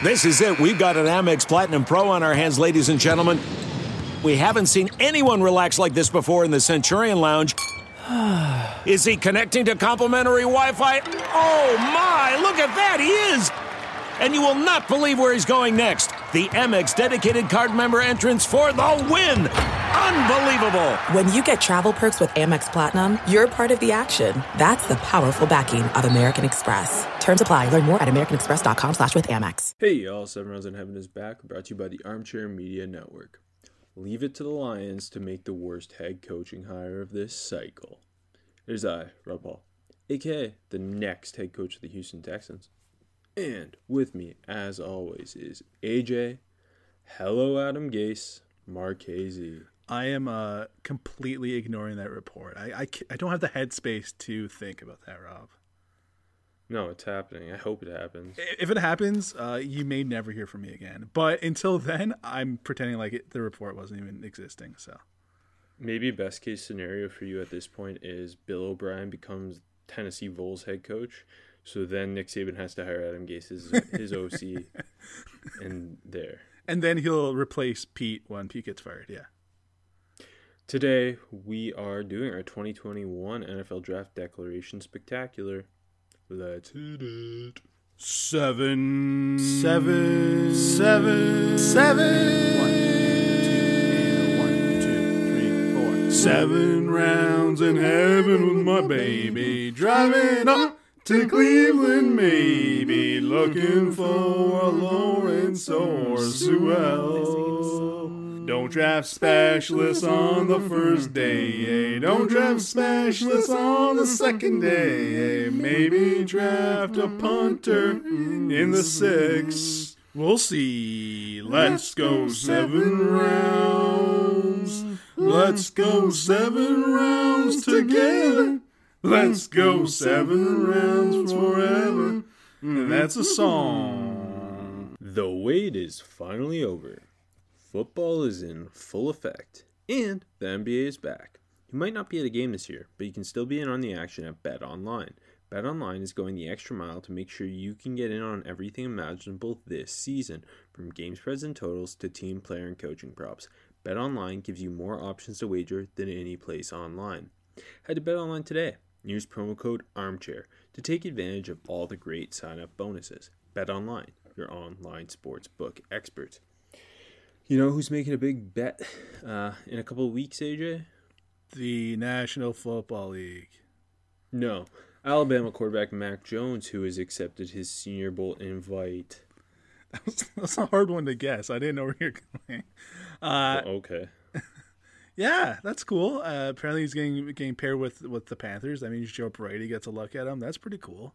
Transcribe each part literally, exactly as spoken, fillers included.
This is it. We've got an Amex Platinum Pro on our hands, ladies and gentlemen. We haven't seen anyone relax like this before in the Centurion Lounge. Is he connecting to complimentary Wi-Fi? Oh, my. Look at that. He is. And you will not believe where he's going next. The Amex dedicated card member entrance for the win. Unbelievable. When you get travel perks with Amex Platinum, you're part of the action. That's the powerful backing of American Express. Terms apply. Learn more at americanexpress.com slash with Amex. Hey, y'all. Seven Rounds in Heaven is back. Brought to you by the Armchair Media Network. Leave it to the Lions to make the worst head coaching hire of this cycle. There's I, Rob Hall, a k a the next head coach of the Houston Texans. And with me, as always, is A J. Hello, Adam Gase, Marchese. I am uh, completely ignoring that report. I, I, I don't have the headspace to think about that, Rob. No, it's happening. I hope it happens. If it happens, uh, you may never hear from me again. But until then, I'm pretending like it, the report wasn't even existing. So maybe best case scenario for you at this point is Bill O'Brien becomes Tennessee Vols head coach. So then Nick Saban has to hire Adam Gase as his O C, and there. And then he'll replace Pete when Pete gets fired, yeah. Today, we are doing our twenty twenty-one N F L Draft Declaration Spectacular. Let's hit it. Seven. Seven. Seven. Seven. One, two, one, two, three, four. Seven rounds in heaven with my baby. Driving up to Cleveland, maybe. Looking for a Lawrence or Sewell. Don't draft specialists on the first day. Don't draft specialists on the second day. Maybe draft a punter in the sixth. We'll see. Let's go seven rounds. Let's go seven rounds together. Let's go seven rounds forever. And that's a song. The wait is finally over. Football is in full effect, and the N B A is back. You might not be at a game this year, but you can still be in on the action at BetOnline. BetOnline is going the extra mile to make sure you can get in on everything imaginable this season, from game spreads and totals to team, player, and coaching props. BetOnline gives you more options to wager than any place online. Head to BetOnline today. Use promo code ARMCHAIR to take advantage of all the great sign-up bonuses. BetOnline, your online sportsbook experts. You know who's making a big bet uh, in a couple of weeks, A J? The National Football League. No. Alabama quarterback Mac Jones, who has accepted his Senior Bowl invite. That's a hard one to guess. I didn't know where you're going. Uh, oh, okay. Yeah, that's cool. Uh, apparently he's getting getting paired with, with the Panthers. That means Joe Brady gets a look at him. That's pretty cool.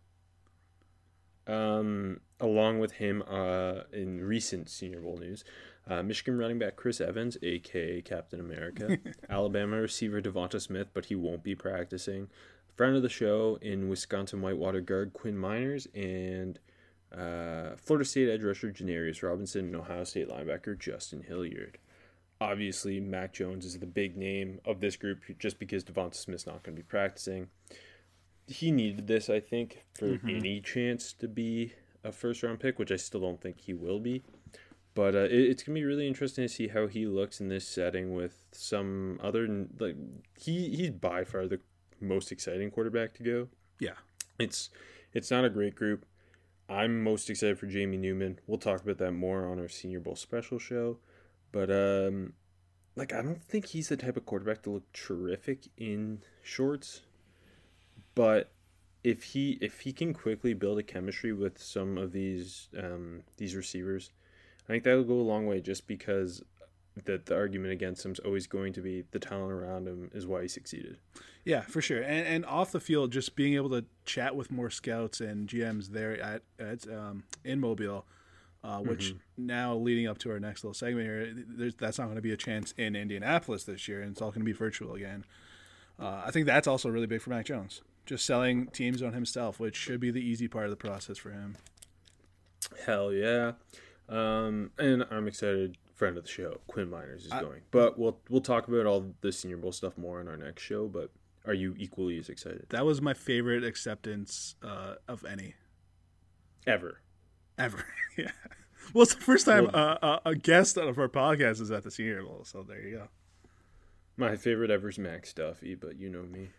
Um, along with him, uh, in recent Senior Bowl news, uh, Michigan running back Chris Evans, a k a. Captain America, Alabama receiver Devonta Smith, but he won't be practicing, friend of the show in Wisconsin Whitewater guard Quinn Miners, and uh, Florida State edge rusher Janarius Robinson and Ohio State linebacker Justin Hilliard. Obviously, Mac Jones is the big name of this group just because Devonta Smith's not going to be practicing. He needed this, I think, for mm-hmm. any chance to be a first-round pick, which I still don't think he will be. But uh, it, it's going to be really interesting to see how he looks in this setting with some other... like he He's by far the most exciting quarterback to go. Yeah. It's it's not a great group. I'm most excited for Jamie Newman. We'll talk about that more on our Senior Bowl special show. But, um, like, I don't think he's the type of quarterback to look terrific in shorts. But if he if he can quickly build a chemistry with some of these um, these receivers, I think that'll go a long way, just because that the argument against him is always going to be the talent around him is why he succeeded. Yeah, for sure. And and off the field, just being able to chat with more scouts and G Ms there at, at um, in Mobile, uh, which mm-hmm. now leading up to our next little segment here, there's, that's not going to be a chance in Indianapolis this year, and it's all going to be virtual again. Uh, I think that's also really big for Mac Jones. Just selling teams on himself, which should be the easy part of the process for him. Hell yeah. Um, and I'm excited, friend of the show, Quinn Miners is I, going. But we'll we'll talk about all the Senior Bowl stuff more in our next show, but are you equally as excited? That was my favorite acceptance uh, of any. Ever. Ever, yeah. Well, it's the first time Well- uh, a, a guest of our podcast is at the Senior Bowl, so there you go. My favorite ever is Max Duffy, but you know me.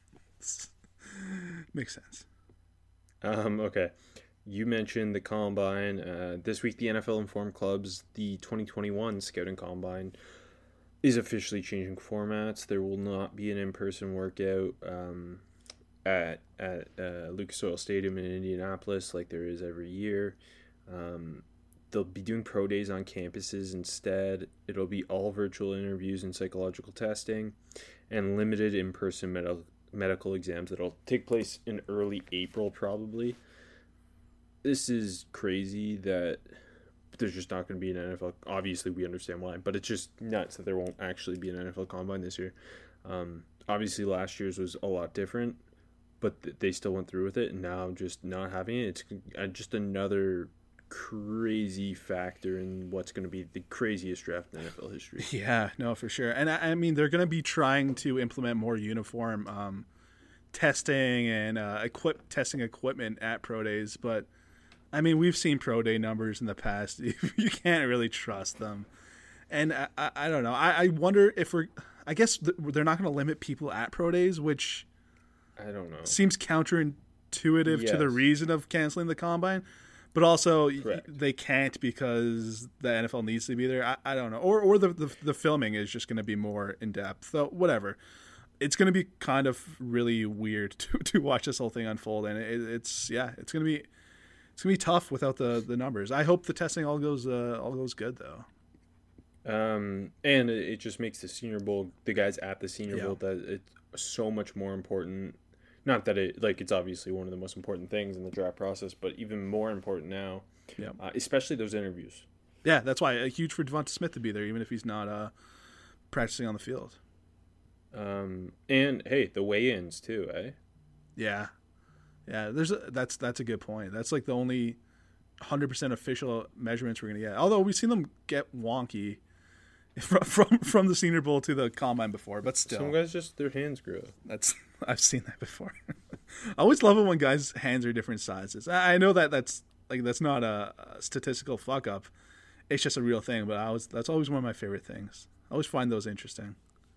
Makes sense. Um, okay. You mentioned the Combine. Uh, this week, the N F L informed clubs the twenty twenty-one Scouting Combine is officially changing formats. There will not be an in-person workout um, at at uh, Lucas Oil Stadium in Indianapolis like there is every year. Um, they'll be doing pro days on campuses instead. It'll be all virtual interviews and psychological testing, and limited in-person medical medical exams that'll take place in early April probably. This is crazy that there's just not going to be an N F L. Obviously, we understand why, but it's just nuts that there won't actually be an N F L Combine this year. Um, obviously, last year's was a lot different, but th- they still went through with it. And now, just not having it, it's uh, just another crazy factor in what's going to be the craziest draft in N F L history. Yeah, no, for sure. And I, I mean, they're going to be trying to implement more uniform um, testing and uh, equip testing equipment at pro days, but I mean, we've seen pro day numbers in the past. You can't really trust them. And I, I, I don't know. I, I wonder if we're, I guess th- they're not going to limit people at pro days, which I don't know. seems counterintuitive to the Yes. reason of canceling the Combine. But also, y- Correct. they can't because the N F L needs to be there. I, I don't know. Or or the, the, the filming is just going to be more in depth. So, whatever. It's going to be kind of really weird to, to watch this whole thing unfold. And it, it's, yeah, it's going to be. It's gonna be tough without the, the numbers. I hope the testing all goes uh, all goes good though. Um, and it, it just makes the Senior Bowl, the guys at the Senior Yeah. Bowl, that it's so much more important. Not that it like it's obviously one of the most important things in the draft process, but even more important now, Yeah, uh, especially those interviews. yeah. That's why uh, huge for Devonta Smith to be there, even if he's not uh, practicing on the field. Um, and hey, the weigh-ins too, eh? Yeah, yeah. There's a, that's that's a good point. That's like the only one hundred percent official measurements we're gonna get. Although we've seen them get wonky from from, from the Senior Bowl to the Combine before, but still, Some guys just their hands grow. That's I've seen that before. I always love it when guys' hands are different sizes. I I know that that's like that's not a, a statistical fuck up. It's just a real thing. But I was that's always one of my favorite things. I always find those interesting.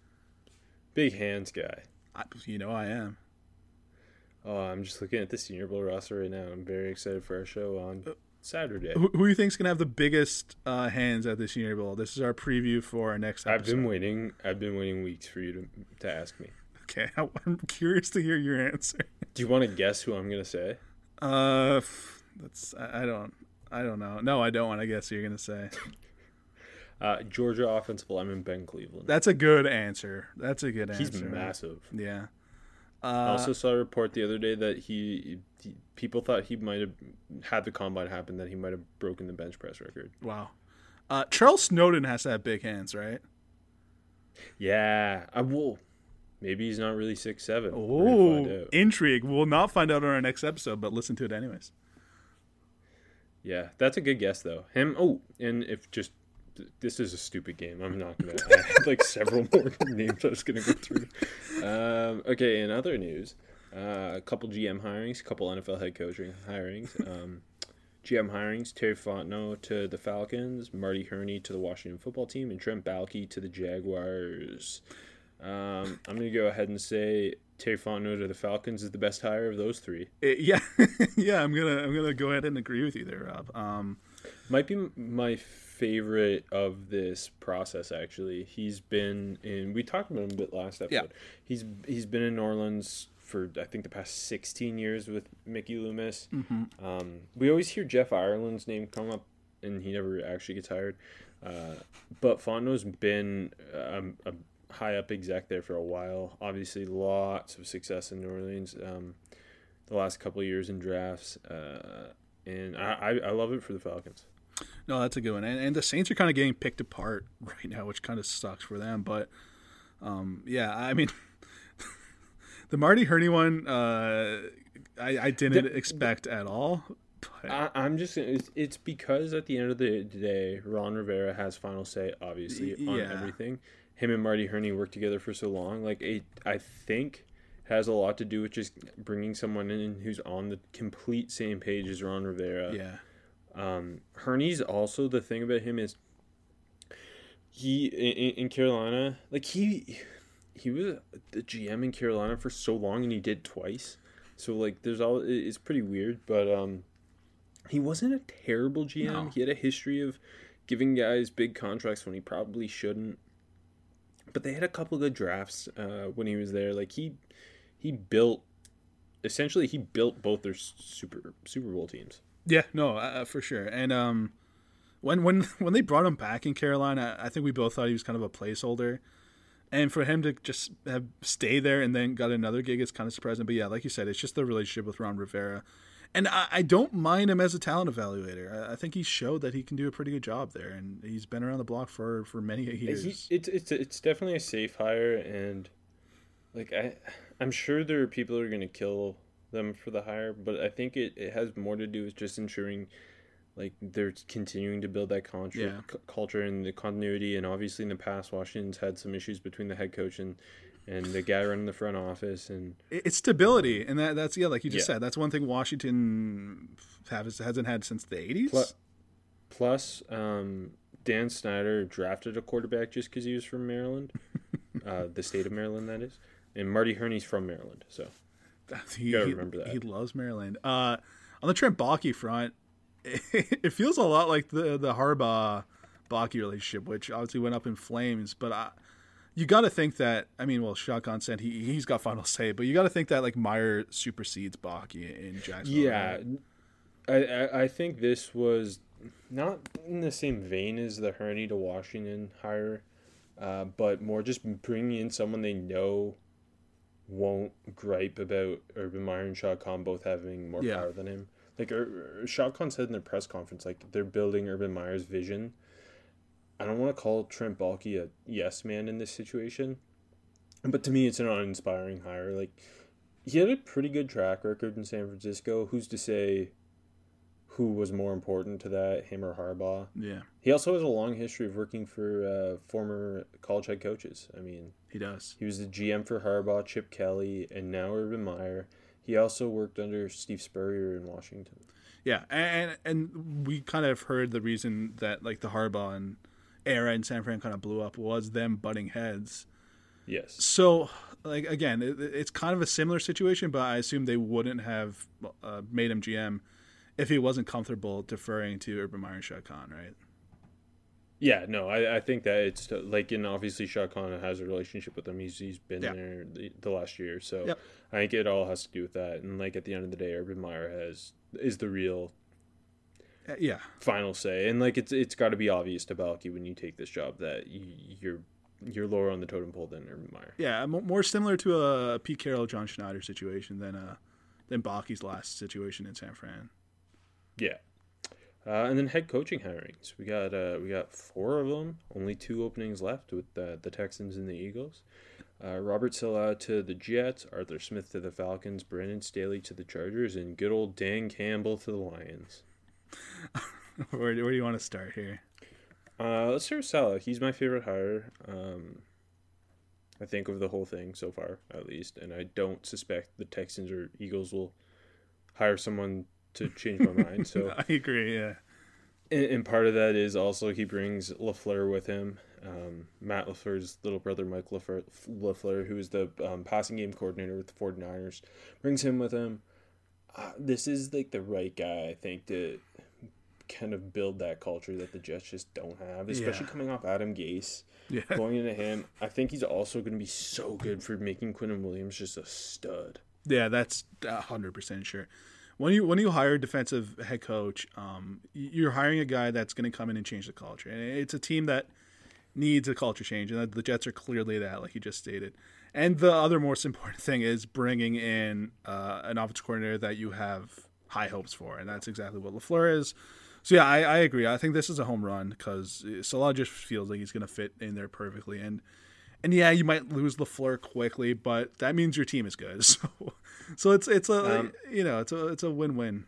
Big hands guy. I, you know I am. Oh, I'm just looking at the Senior Bowl roster right now. I'm very excited for our show on Saturday. Who, who do you think's gonna have the biggest uh, hands at the Senior Bowl? This is our preview for our next I've episode. been waiting. I've been waiting weeks for you to to ask me. Okay, I'm curious to hear your answer. Do you want to guess who I'm gonna say? Uh, that's I I don't I don't know. No, I don't want to guess who you're gonna say. Uh, Georgia offensive lineman Ben Cleveland. That's a good answer. That's a good He's answer. massive. Yeah. I also saw a report the other day that he, he people thought he might have had the combine happen, that he might have broken the bench press record. Wow. Uh, Charles Snowden has to have big hands, right? Yeah, I will. Maybe he's not really six seven. Oh, intrigue. We'll not find out on our next episode, but listen to it anyways. Yeah, that's a good guess though. Him. Oh, and if just this is a stupid game, I'm not gonna. I had like several more names I was gonna go through. Um, okay, in other news, uh, a couple G M hirings, a couple N F L head coaching hirings. Um, G M hirings: Terry Fontenot to the Falcons, Marty Herney to the Washington Football Team, and Trent Baalke to the Jaguars. Um, I'm gonna go ahead and say Terry Fontenot to the Falcons is the best hire of those three. It, yeah, yeah. I'm gonna I'm gonna go ahead and agree with you there, Rob. Um, Might be my favorite of this process. Actually, he's been in. We talked about him a bit last episode. Yeah. He's he's been in New Orleans for I think the past sixteen years with Mickey Loomis. Mm-hmm. Um, we always hear Jeff Ireland's name come up, and he never actually gets hired. Uh, but Fontenot's been um, a high up exec there for a while. Obviously, lots of success in New Orleans um, the last couple of years in drafts, uh, and I, I I love it for the Falcons. no, that's a good one. And, and the Saints are kind of getting picked apart right now, which kind of sucks for them. But um, yeah, I mean, the Marty Herney one, uh, I, I didn't The- expect at all. But I, I'm just it's, it's because at the end of the day, Ron Rivera has final say, obviously, on Yeah. everything. Him and Marty Herney worked together for so long. Like, it, I think has a lot to do with just bringing someone in who's on the complete same page as Ron Rivera. yeah, Um, Hurney's also, the thing about him is he in, in Carolina, like he he was the G M in Carolina for so long, and he did twice. So like, there's all it's pretty weird, but um, he wasn't a terrible G M. No. He had a history of giving guys big contracts when he probably shouldn't. But they had a couple good drafts uh, when he was there. Like he he built essentially he built both their super Super Bowl teams. Yeah, no, uh, for sure. And um, when when when they brought him back in Carolina, I think we both thought he was kind of a placeholder. And for him to just have stay there and then got another gig is kind of surprising. But yeah, like you said, it's just the relationship with Ron Rivera. And I, I don't mind him as a talent evaluator. I, I think he showed that he can do a pretty good job there, and he's been around the block for, for many years. He, it's it's it's definitely a safe hire, and like I, I'm sure there are people who are going to kill them for the hire, but I think it, it has more to do with just ensuring like they're continuing to build that culture, Yeah. c- culture and the continuity. And obviously in the past, Washington's had some issues between the head coach and, and the guy running the front office, and It's stability, and that that's yeah, like you just Yeah. said, that's one thing Washington has, hasn't had since the eighties. Plus, plus um, Dan Snyder drafted a quarterback just because he was from Maryland, uh, the state of Maryland, that is. And Marty Hurney's from Maryland, so he, gotta he- remember that. he loves Maryland. Uh, on the Trent Baalke front, it feels a lot like the the Harbaugh Baalke relationship, which obviously went up in flames. But I, you got to think that I mean, well, Shotgun said he he's got final say, but you got to think that like Meyer supersedes Baalke in Jacksonville. yeah, right? I, I I think this was not in the same vein as the Hurney to Washington hire, uh, but more just bringing in someone they know won't gripe about Urban Meyer and Shad Khan both having more Yeah. power than him. Like Ur- Ur- Shad Khan said in their press conference, like they're building Urban Meyer's vision. I don't want to call Trent Baalke a yes man in this situation, but to me, it's an uninspiring hire. Like he had a pretty good track record in San Francisco. Who's to say who was more important to that, him or Harbaugh? Yeah, He also has a long history of working for uh, former college head coaches. I mean, he does. he was the G M for Harbaugh, Chip Kelly, and now Urban Meyer. He also worked under Steve Spurrier in Washington. Yeah, and and we kind of heard the reason that like the Harbaugh and era in San Fran kind of blew up was them butting heads. Yes. So, like again, it, it's kind of a similar situation, but I assume they wouldn't have uh, made him G M if he wasn't comfortable deferring to Urban Meyer and Shad Khan, right? Yeah, no, I, I think that it's like, and obviously Shad Khan has a relationship with him. He's he's been Yeah. there the, the last year, so Yep. I think it all has to do with that. And like at the end of the day, Urban Meyer has is the real Uh, yeah, final say, and like it's it's got to be obvious to Baalke when you take this job that you, you're you're lower on the totem pole than Urban Meyer. yeah, mo- more similar to a Pete Carroll, John Schneider situation than uh than Baalke's last situation in San Fran. Yeah. Uh, and then head coaching hirings. We got uh, we got four of them. Only two openings left with the, the Texans and the Eagles. Uh, Robert Saleh to the Jets, Arthur Smith to the Falcons, Brandon Staley to the Chargers, and good old Dan Campbell to the Lions. where, where do you want to start here? Uh, let's start with Saleh. He's my favorite hire. Um, I think of the whole thing so far, at least, and I don't suspect the Texans or Eagles will hire someone to change my mind. So. I agree. Yeah, And, and part of that is also he brings LaFleur with him. Um, Matt LaFleur's little brother, Mike LaFleur, LaFleur who is the um, passing game coordinator with the 49ers, brings him with him. Uh, this is like the right guy, I think, to kind of build that culture that the Jets just don't have, especially Yeah. coming off Adam Gase. yeah. Going into him, I think he's also going to be so good for making Quinnen Williams just a stud. Yeah, that's a hundred percent sure. When you when you hire a defensive head coach, um, you're hiring a guy that's going to come in and change the culture, and it's a team that needs a culture change, and the Jets are clearly that, like you just stated. And the other most important thing is bringing in uh, an offensive coordinator that you have high hopes for, and that's exactly what LaFleur is. So yeah, I, I agree. I think this is a home run because Salah just feels like he's going to fit in there perfectly, and. And yeah, you might lose LaFleur quickly, but that means your team is good. So, so it's it's a Um, you know it's a it's a win win.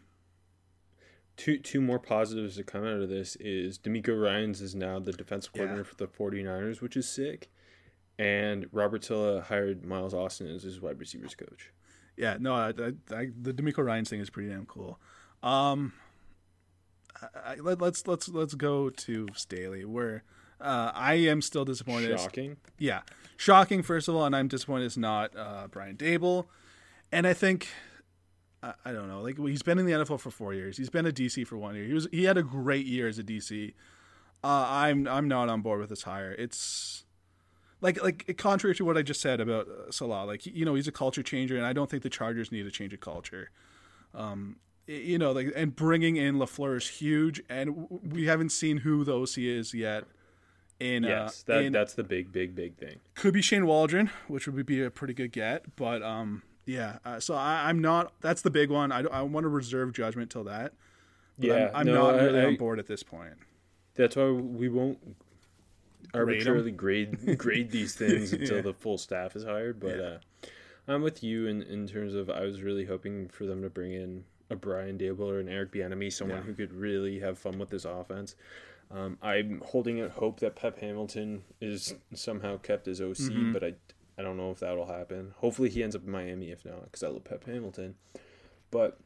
Two two more positives that come out of this is D'Amico Ryans is now the defensive Yeah. coordinator for the 49ers, which is sick. And Robert Saleh hired Miles Austin as his wide receivers coach. Yeah, no, I, I, I, the D'Amico Ryans thing is pretty damn cool. Um, I, I, let, let's let's let's go to Staley, where uh, I am still disappointed. Shocking. Yeah, shocking. First of all, and I'm disappointed it's not uh, Brian Daboll. And I think I, I don't know. Like he's been in the N F L for four years. He's been a D C for one year. He was he had a great year as a D C. Uh, I'm I'm not on board with this hire. It's like like contrary to what I just said about uh, Salah. Like you know he's a culture changer, and I don't think the Chargers need to change a culture. Um, you know, like and bringing in LaFleur is huge, and we haven't seen who the O C is yet. In yes, uh, that in, that's the big big big thing. Could be Shane Waldron, which would be a pretty good get, but um, yeah. Uh, so I, I'm not. That's the big one. I I want to reserve judgment till that. But Yeah, I'm, I'm no, not really I, on board at this point. That's why we won't arbitrarily grade grade these things until Yeah. the full staff is hired. But Yeah. uh, I'm with you in, in terms of I was really hoping for them to bring in a Brian Daboll or an Eric Bieniemy, someone Yeah. who could really have fun with this offense. Um, I'm holding out hope that Pep Hamilton is somehow kept as O C, Mhm. but I, I don't know if that'll happen. Hopefully he ends up in Miami if not, because I love Pep Hamilton. But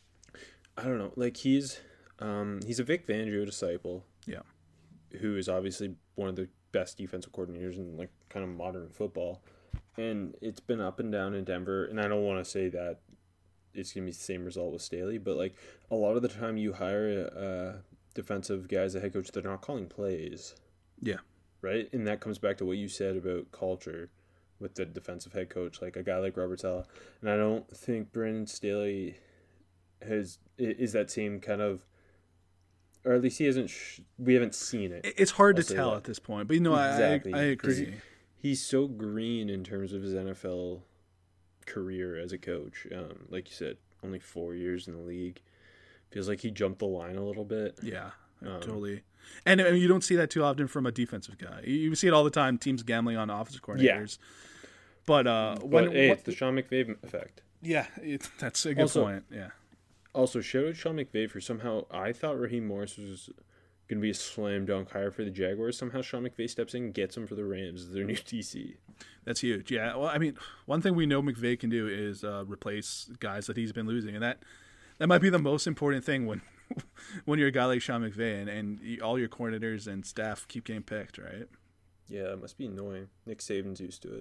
I don't know, like he's um, he's a Vic Fangio disciple. Yeah. Who is obviously one of the best defensive coordinators in like kind of modern football. And it's been up and down in Denver, and I don't want to say that it's going to be the same result with Staley, but like a lot of the time you hire uh, defensive guys, a head coach, they're not calling plays. Yeah. Right? And that comes back to what you said about culture with the defensive head coach, like a guy like Robert Saleh. And I don't think Brandon Staley has is that same kind of, or at least he hasn't. Sh- we haven't seen it. It's hard I'll to say tell that. at this point, but you know, Exactly. I, I, I 'Cause agree. he- he's so green in terms of his N F L career as a coach. Um, like you said, only four years in the league. Feels like he jumped the line a little bit. Yeah, Um, totally. And, and you don't see that too often from a defensive guy. You, you see it all the time. Teams gambling on offensive coordinators. But uh, But when hey, what- it's the Sean McVay effect. yeah, it, that's a good Also- point. Yeah. Also, shout out Sean McVay for somehow. I thought Raheem Morris was going to be a slam dunk hire for the Jaguars. Somehow Sean McVay steps in and gets him for the Rams as their new D C. That's huge. Yeah. Well, I mean, one thing we know McVay can do is uh, replace guys that he's been losing, and that that might be the most important thing when when you're a guy like Sean McVay and, and you, all your coordinators and staff keep getting picked, right? Yeah, it must be annoying. Nick Saban's used to it.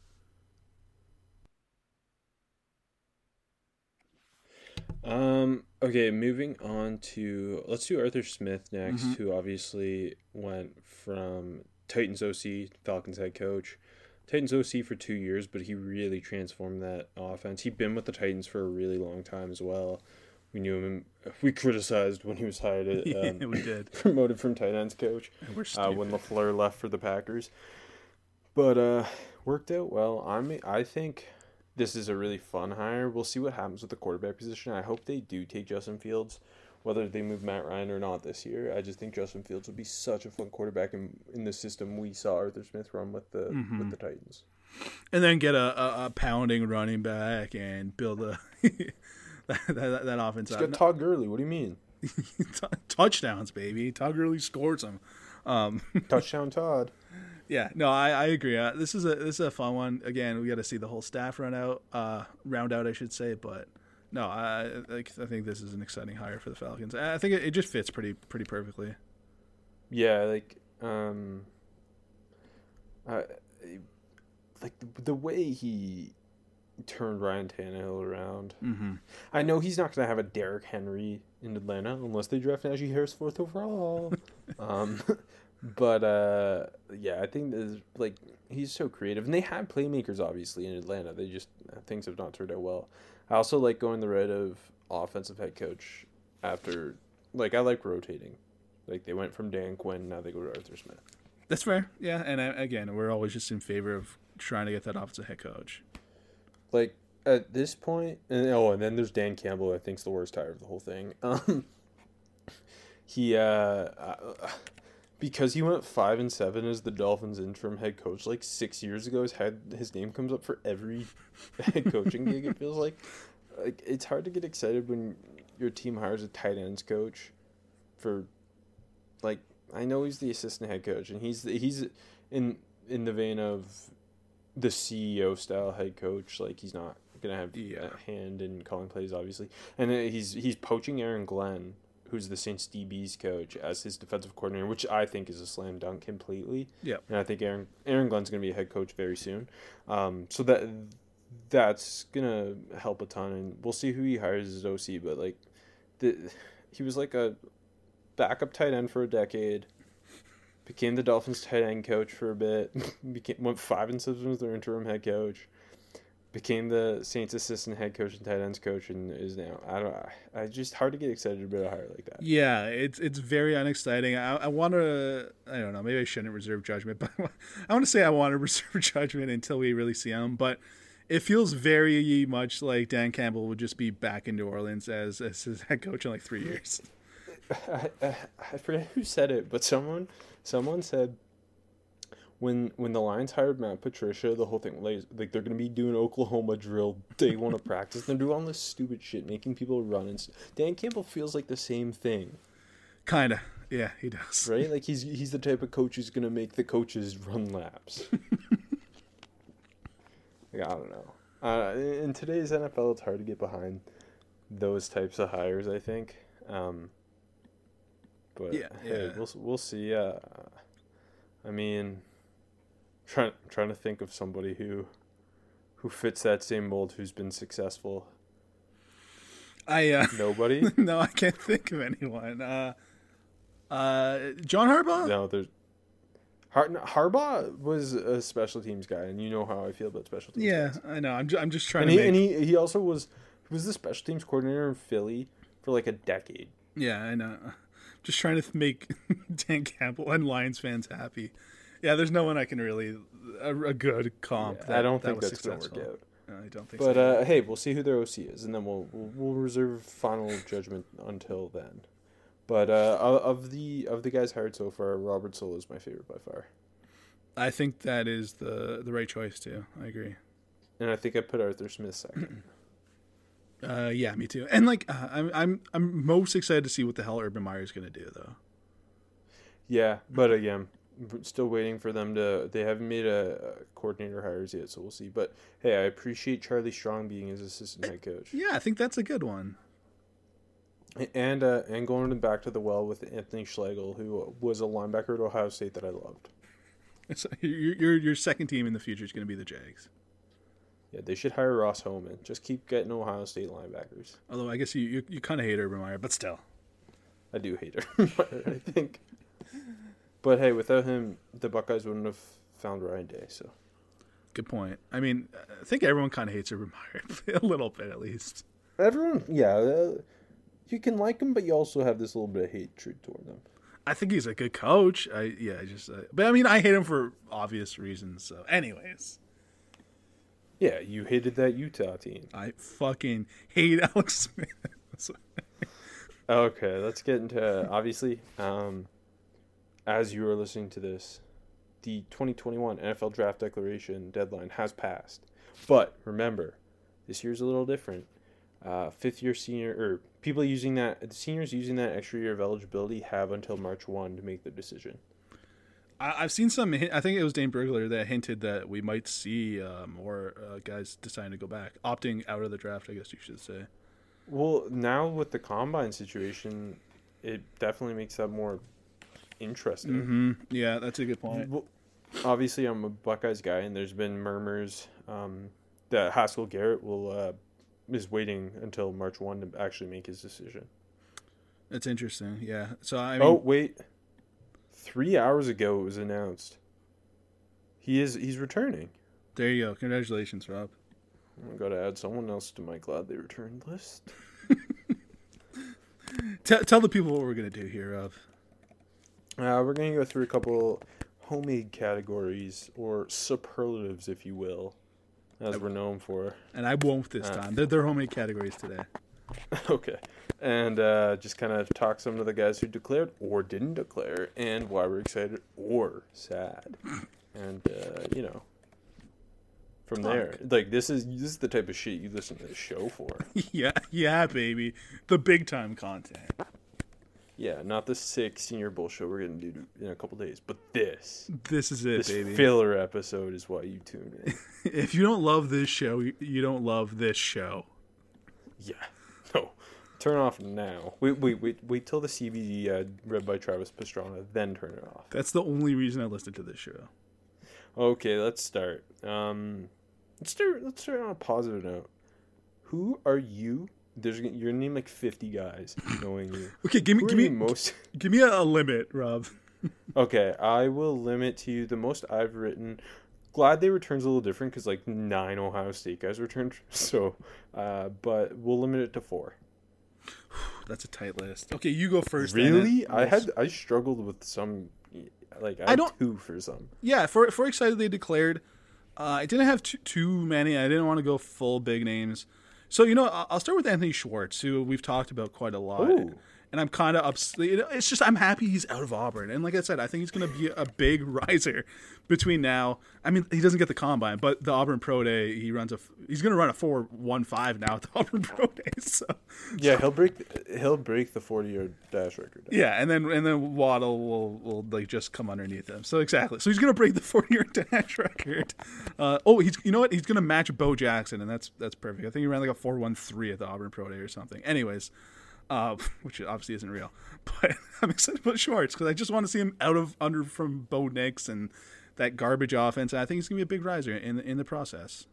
Um. Okay, moving on to let's do Arthur Smith next, Mhm. who obviously went from Titans O C, Falcons head coach. Titans O C for two years, but he really transformed that offense. He'd been with the Titans for a really long time as well. We knew him. We criticized when he was hired. At, Yeah, um, we did. promoted from tight ends coach And we're uh, stupid. when LaFleur left for the Packers. But uh, worked out well. I mean, I think this is a really fun hire. We'll see what happens with the quarterback position. I hope they do take Justin Fields, whether they move Matt Ryan or not this year. I just think Justin Fields would be such a fun quarterback in, in the system we saw Arthur Smith run with the Mhm. with the Titans. And then get a, a, a pounding running back and build a that, that, that offense He's out. got Todd Gurley. What do you mean? T- touchdowns, baby. Todd Gurley scored some. Um, Touchdown Todd. yeah, no, I, I agree. Uh, this is a this is a fun one. Again, we got to see the whole staff run out, uh, round out, I should say. But no, I like I think this is an exciting hire for the Falcons. I think it, it just fits pretty pretty perfectly. Yeah, like um, I, like the, the way he turned Ryan Tannehill around. Mm-hmm. I know he's not going to have a Derrick Henry in Atlanta unless they draft Najee Harris fourth overall. um, but uh, yeah, I think there's like he's so creative, and they had playmakers obviously in Atlanta. They just things have not turned out well. I also like going the route of offensive head coach after like I like rotating. Like they went from Dan Quinn, now they go to Arthur Smith. That's fair. Yeah, and uh, again, we're always just in favor of trying to get that offensive head coach. Like at this point, and oh, and then there's Dan Campbell. I think's the worst hire of the whole thing. Um, he uh, uh, because he went five and seven as the Dolphins' interim head coach like six years ago. His head his name comes up for every head coaching gig. It feels like like it's hard to get excited when your team hires a tight ends coach for like I know he's the assistant head coach and he's he's in in the vein of the C E O style head coach. Like he's not gonna have Yeah. a hand in calling plays, obviously. And uh, he's he's poaching Aaron Glenn, who's the Saints D B's coach, as his defensive coordinator, which I think is a slam dunk completely. Yeah. And I think Aaron Aaron Glenn's going to be a head coach very soon. Um, so that that's going to help a ton, and we'll see who he hires as O C. But like, the he was like a backup tight end for a decade. Became the Dolphins tight end coach for a bit. Became went five and seven as their interim head coach. Became the Saints assistant head coach and tight ends coach, and is now I don't I just hard to get excited about a hire like that. Yeah, it's it's very unexciting. I I want to I don't know, maybe I shouldn't reserve judgment, but I want to say I want to reserve judgment until we really see him. But it feels very much like Dan Campbell would just be back in New Orleans as as his head coach in like three years. I, I, I forget who said it, but someone someone said when when the Lions hired Matt Patricia, the whole thing like, like they're gonna be doing Oklahoma drill day one of practice. They're doing all this stupid shit, making people run. And st- Dan Campbell feels like the same thing, Kinda, yeah, he does. right? Like he's he's the type of coach who's gonna make the coaches run laps. Like, I don't know. Uh, in today's N F L, it's hard to get behind those types of hires, I think. Um, but Yeah, hey, yeah. we'll we'll see. Uh, I mean, trying trying to think of somebody who who fits that same mold, who's been successful. I uh, Nobody. no, I can't think of anyone. Uh, uh, John Harbaugh. No, there's. Har- Harbaugh was a special teams guy, and you know how I feel about special teams. Yeah, guys. I know. I'm just, I'm just trying And to he make. and he, he also was he was the special teams coordinator in Philly for like a decade. Yeah, I know. Just trying to make Dan Campbell and Lions fans happy. Yeah, there's no one I can really a, a good comp. Yeah, that, I don't that think was that's going to successful. work out. No, I don't think But so. uh, hey, we'll see who their O C is, and then we'll we'll, we'll reserve final judgment until then. But uh, of of the of the guys hired so far, Robert Saleh is my favorite by far, I think that is the the right choice too. I agree. and I think I put Arthur Smith second. Uh, yeah, me too. And like, uh, I'm I'm I'm most excited to see what the hell Urban Meyer is going to do, though. Yeah, but again, we're still waiting for them to. They haven't made a, a coordinator hires yet, so we'll see. But hey, I appreciate Charlie Strong being his assistant head coach, Yeah, I think that's a good one. and uh, and going back to the well with Anthony Schlegel, who was a linebacker at Ohio State that I loved. So your your your second team in the future is going to be the Jags. Yeah, they should hire Ross Homan. Just keep getting Ohio State linebackers. Although I guess you you, you kind of hate Urban Meyer, but still. I do hate her, I think. But hey, without him, the Buckeyes wouldn't have found Ryan Day. So Good point. I mean, I think everyone kind of hates Urban Meyer a little bit, at least. everyone, yeah, uh, you can like him, but you also have this little bit of hatred toward them. I think he's a good coach. I yeah, I just uh, but I mean, I hate him for obvious reasons. So, anyways, Yeah, you hated that Utah team. I fucking hate Alex Smith. Okay, let's get into obviously. Um, as you are listening to this, the twenty twenty-one N F L Draft Declaration deadline has passed. But remember, this year's a little different. Uh, fifth year senior or people using that the seniors using that extra year of eligibility have until March first to make their decision. I, I've seen some. I think it was Dane Brugler that hinted that we might see uh, more uh, guys deciding to go back, opting out of the draft. I guess you should say. Well, now with the combine situation, it definitely makes that more interesting. Mm-hmm. Yeah, that's a good point. Well, obviously, I'm a Buckeyes guy, and there's been murmurs um, that Haskell Garrett will uh, is waiting until March first to actually make his decision. That's interesting. Yeah. So I mean, Oh wait, three hours ago it was announced. He is he's returning. there you go. Congratulations, Rob. I got to add someone else to my glad they returned list. Tell tell the people what we're gonna do here, Rob. Uh, we're gonna go through a couple homemade categories or superlatives, if you will, as we're known for. And I won't this Uh. time. They're, they're homemade categories today. Okay. And uh, just kind of talk some of the guys who declared or didn't declare and why we're excited or sad. And, uh, you know, from there, like, this is this is the type of shit you listen to the show for. yeah, yeah, baby. The big time content. Yeah, not the sick senior bullshit we're going to do in a couple days, but this. This is it, This baby. filler episode is why you tune in. If you don't love this show, you- you don't love this show. Yeah. No. Turn it off now. Wait, wait, wait, wait till the C B D uh, read by Travis Pastrana, then turn it off. That's the only reason I listened to this show. Okay, let's start. Um, let's start. Let's start on a positive note. Who are you? There's you're gonna name like fifty guys knowing you. Okay, give me, Who give are me, you most. give me a, a limit, Rob. Okay, I will limit to you the most I've written. Glad they return's a little different because like nine Ohio State guys returned. So, uh, but we'll limit it to four. That's a tight list. Okay, you go first. Really? Then. I had I struggled with some. Like I, I had don't- two for some. Yeah, for for excited they declared. Uh, I didn't have too, too many. I didn't want to go full big names. So you know, I'll I'll start with Anthony Schwartz, who we've talked about quite a lot. Ooh. And I'm kind of ups. You know, it's just I'm happy he's out of Auburn. And like I said, I think he's going to be a big riser between now. I mean, he doesn't get the combine, but the Auburn Pro Day, he runs a. He's going to run a four one five now at the Auburn Pro Day. So Yeah, he'll break he'll break the forty yard dash record. yeah, and then and then Waddle will will like just come underneath him. So exactly. So he's going to break the forty yard dash record. Uh, oh, he's you know what? He's going to match Bo Jackson, and that's that's perfect. I think he ran like a four one three at the Auburn Pro Day or something. Anyways. Uh, which obviously isn't real, but I'm excited about Schwartz because I just want to see him out of under from Bo Nix and that garbage offense. And I think he's gonna be a big riser in in the process.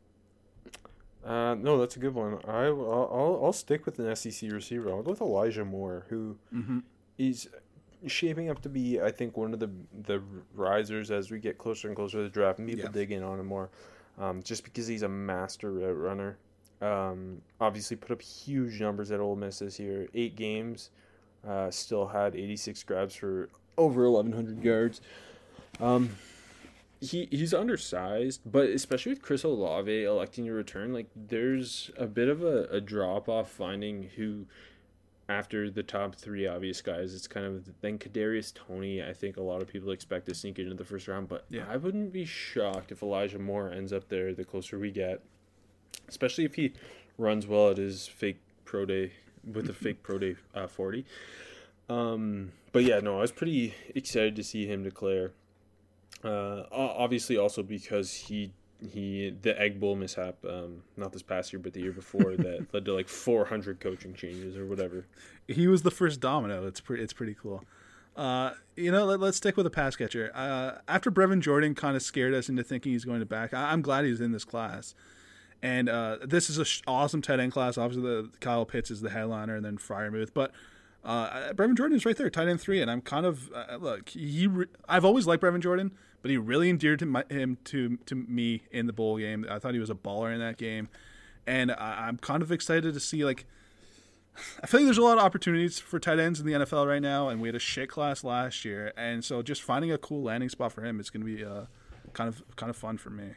Uh, no, that's a good one. I I'll, I'll I'll stick with an S E C receiver. I'll go with Elijah Moore, who Mm-hmm. is shaping up to be, I think, one of the the risers as we get closer and closer to the draft, and people Yeah. dig in on him more. Um, just because he's a master route runner. Um, obviously put up huge numbers at Ole Miss this year. Eight games, uh, still had eighty-six grabs for over eleven hundred yards. Um, he he's undersized, but especially with Chris Olave electing to return, like there's a bit of a, a drop off finding who after the top three obvious guys. It's kind of then Kadarius Toney. I think a lot of people expect to sneak into the first round, but Yeah. I wouldn't be shocked if Elijah Moore ends up there the closer we get. Especially if he runs well at his fake pro day with the fake pro day uh, forty. Um, but yeah, no, I was pretty excited to see him declare. Uh, o- obviously, also because he he the Egg Bowl mishap, um, not this past year, but the year before, that led to like four hundred coaching changes or whatever. He was the first domino. It's pretty. It's pretty cool. Uh, you know, let, let's stick with a pass catcher. Uh, after Brevin Jordan kind of scared us into thinking he's going to back, I, I'm glad he's in this class. And uh, this is an sh- awesome tight end class. Obviously, the Kyle Pitts is the headliner, and then Freiermuth. But uh, Brevin Jordan is right there, tight end three. And I'm kind of uh, look. He, re- I've always liked Brevin Jordan, but he really endeared to my, him to to me in the bowl game. I thought he was a baller in that game, and I, I'm kind of excited to see like. I feel like there's a lot of opportunities for tight ends in the N F L right now, and we had a shit class last year, and so just finding a cool landing spot for him is going to be uh, kind of kind of fun for me.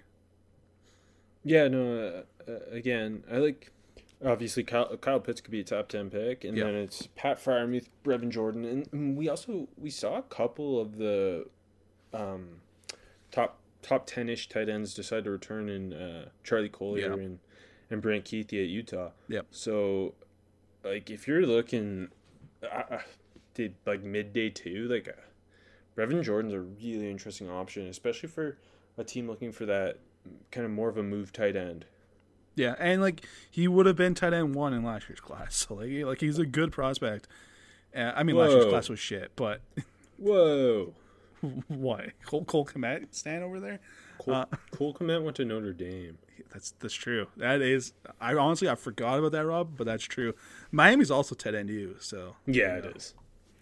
Yeah, no. Uh, uh, again, I like. Obviously, Kyle, Kyle Pitts could be a top ten pick, and Yeah. then it's Pat Freiermuth, Brevin Jordan, and, and we also we saw a couple of the um, top top ten ish tight ends decide to return in uh, Charlie Collier Yeah. and and Brant Keithy at Utah. Yep. So, like, if you're looking, uh, did like midday two, like, uh, Brevin Jordan's a really interesting option, especially for a team looking for that kind of more of a move tight end. Yeah, and like he would have been tight end one in last year's class, so like, like he's a good prospect. Uh, I mean, last year's Whoa. class was shit, but Whoa. what? Cole Cole Kmet stand over there? Cole, Uh, Cole Kmet went to Notre Dame. That's that's true. That is. I honestly I forgot about that, Rob, but that's true. Miami's also tight end U, so Yeah, you know. it is.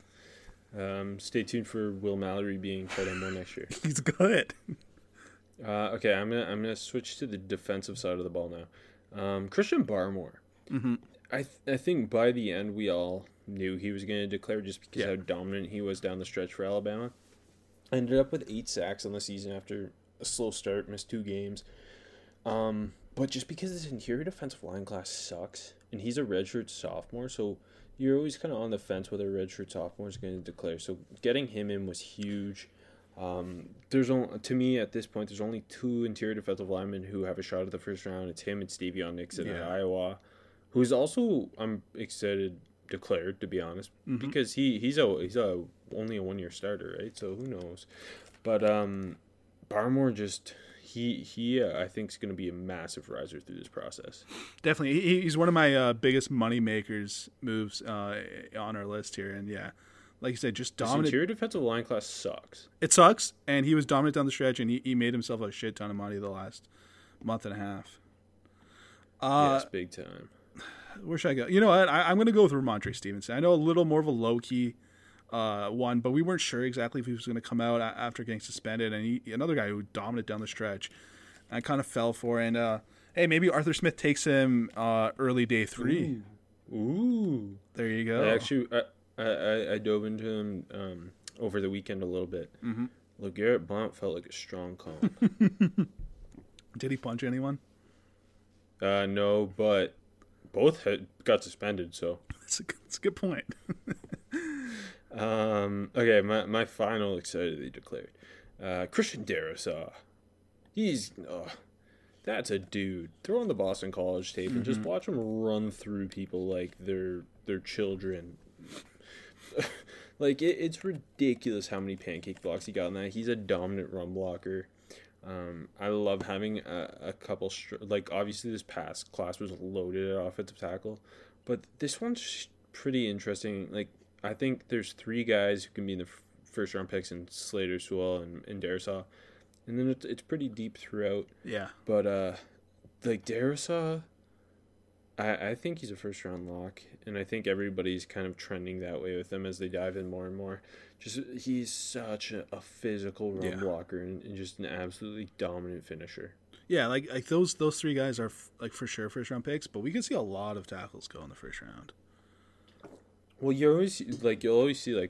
Um, stay tuned for Will Mallory being tight end one next year. He's good. Uh, okay, I'm gonna I'm gonna switch to the defensive side of the ball now. Um, Christian Barmore. Mm-hmm. I th- I think by the end we all knew he was gonna declare just because Yeah. how dominant he was down the stretch for Alabama. Ended up with eight sacks on the season after a slow start, missed two games. Um, but just because this interior defensive line class sucks, and he's a redshirt sophomore, so you're always kind of on the fence whether a redshirt sophomore is going to declare. So getting him in was huge. Um, there's only, to me at this point, there's only two interior defensive linemen who have a shot at the first round. It's him and Stevie Nixon at Yeah. Iowa, who's also I'm excited declared to be honest Mm-hmm. because he he's a he's a only a one year starter, right? So who knows? But um, Barmore just he he uh, I think is going to be a massive riser through this process. Definitely, he, he's one of my uh, biggest money makers moves uh, on our list here, and yeah, like you said, just This dominant. interior defensive line class sucks. It sucks, and he was dominant down the stretch, and he, he made himself a shit ton of money the last month and a half. Uh, yes, big time. Where should I go? You know what? I, I'm going to go with Ramondre Stevenson. I know a little more of a low key uh, one, but we weren't sure exactly if he was going to come out a- after getting suspended. And he, another guy who dominated down the stretch, I kind of fell for. And uh, hey, maybe Arthur Smith takes him uh, early day three. Ooh. Ooh. There you go. I actually, I, I, I dove into him um, over the weekend a little bit. Mm-hmm. LeGarrette Blount felt like a strong comp. Did he punch anyone? uh, no, but both had got suspended, so. That's a, that's a good point. Um, okay, my, my final excitedly declared. Uh, Christian Darrisaw. He's, oh, that's a dude. Throw on the Boston College tape and just watch him run through people like they're, they're children. Like, it, it's ridiculous how many pancake blocks he got in that. He's a dominant run blocker. Um, I love having a, a couple, str- like, obviously this past class was loaded at offensive tackle, but this one's pretty interesting. Like, I think there's three guys who can be in the f- first round picks in Slater, Sewell, and, and Darrisaw. And then it's, it's pretty deep throughout. Yeah. But, uh, like, Darrisaw, I, I think he's a first round lock. And I think everybody's kind of trending that way with him as they dive in more and more. Just, he's such a, a physical run Yeah. blocker and, and just an absolutely dominant finisher. Yeah, like like those those three guys are f- like for sure first round picks, but we could see a lot of tackles go in the first round. Well, you always, like, you'll always see, like,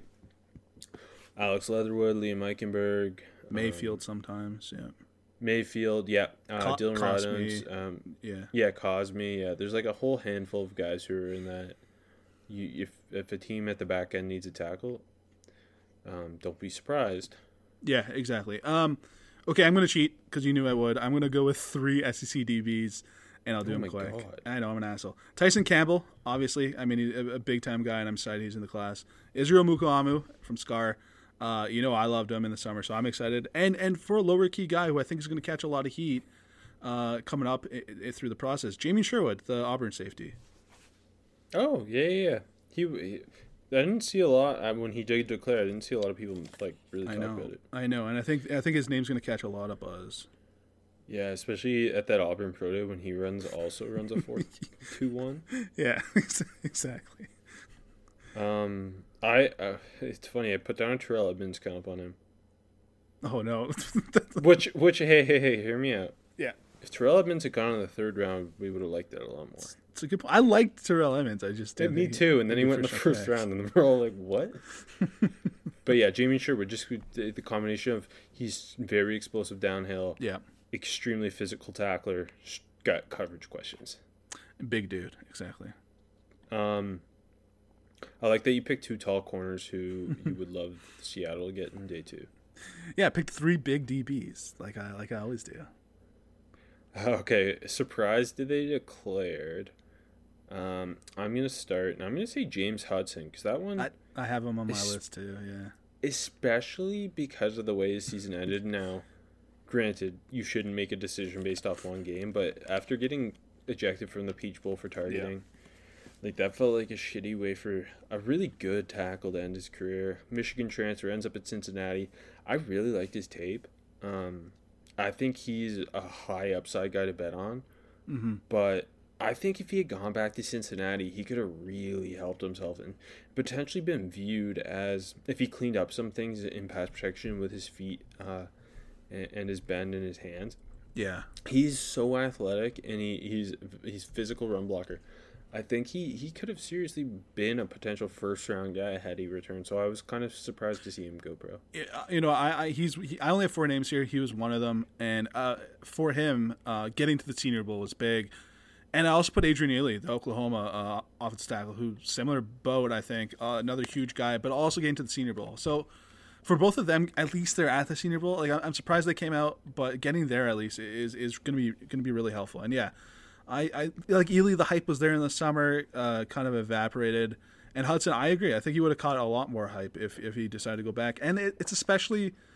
Alex Leatherwood, Liam Eichenberg, Mayfield um, sometimes, yeah. Mayfield, yeah, uh, Co- Dylan Cosme, Rodhams, um, Yeah. yeah, Cosme, yeah. There's like a whole handful of guys who are in that. You, if if a team at the back end needs a tackle, um, don't be surprised. Yeah, exactly. Um, okay, I'm going to cheat because you knew I would. I'm going to go with three S E C D Bs, and I'll do Oh them my quick. God. I know, I'm an asshole. Tyson Campbell, obviously. I mean, he's a, a big-time guy, and I'm excited he's in the class. Israel Mukuamu from SCAR. Uh, you know, I loved him in the summer, so I'm excited. And and for a lower key guy who I think is going to catch a lot of heat uh, coming up I- I- through the process, Jamie Sherwood, the Auburn safety. Oh yeah, yeah. yeah. He, he I didn't see a lot uh, when he did declare. I didn't see a lot of people like really I talk know, about it. I know, and I think I think his name's going to catch a lot of buzz. Yeah, especially at that Auburn Pro Day when he runs also runs a four two one. Yeah, exactly. Um, I uh, it's funny. I put down a Terrell Edmonds comp on him. Oh no. Which which hey hey hey, hear me out. Yeah. If Terrell Edmonds had gone in the third round, we would have liked that a lot more. It's a good point. I liked Terrell Emmons. I just Yeah, didn't me think too. And then he'd he be went in the first first round round, and we're all like, "What?" But yeah, Jamie Sherwood, just the, the combination of he's very explosive downhill, Yeah, extremely physical tackler, sh- got coverage questions. big dude. Exactly. Um, I like that you picked two tall corners who you would love Seattle to get in day two. Yeah, I picked three big D Bs, like I like I always do. Okay, surprised did they declared. Um, I'm gonna start, and I'm gonna say James Hudson because that one. I I have him on my It's- list too. Yeah. Especially because of the way the season ended. Now, granted, you shouldn't make a decision based off one game, but after getting ejected from the Peach Bowl for targeting, like that felt like a shitty way for a really good tackle to end his career. Michigan transfer, ends up at Cincinnati. I really liked his tape. Um, I think he's a high upside guy to bet on, Mm-hmm. but I think if he had gone back to Cincinnati, he could have really helped himself and potentially been viewed as, if he cleaned up some things in pass protection with his feet uh, and, and his bend in his hands. Yeah. He's so athletic, and he, he's he's physical run blocker. I think he, he could have seriously been a potential first round guy had he returned. So I was kind of surprised to see him go pro. Yeah, you know, I I, he's he, I only have four names here. He was one of them, and uh, for him, uh, getting to the Senior Bowl was big. And I also put Adrian Ely, the Oklahoma uh, offensive tackle, who similar boat, I think, uh, another huge guy, but also getting to the Senior Bowl. So for both of them, at least they're at the Senior Bowl. Like I'm surprised they came out, but getting there at least is is going to be going to be really helpful. And yeah, I, I like Ely. The hype was there in the summer, uh, kind of evaporated. And Hudson, I agree. I think he would have caught a lot more hype if if he decided to go back. And it, it's especially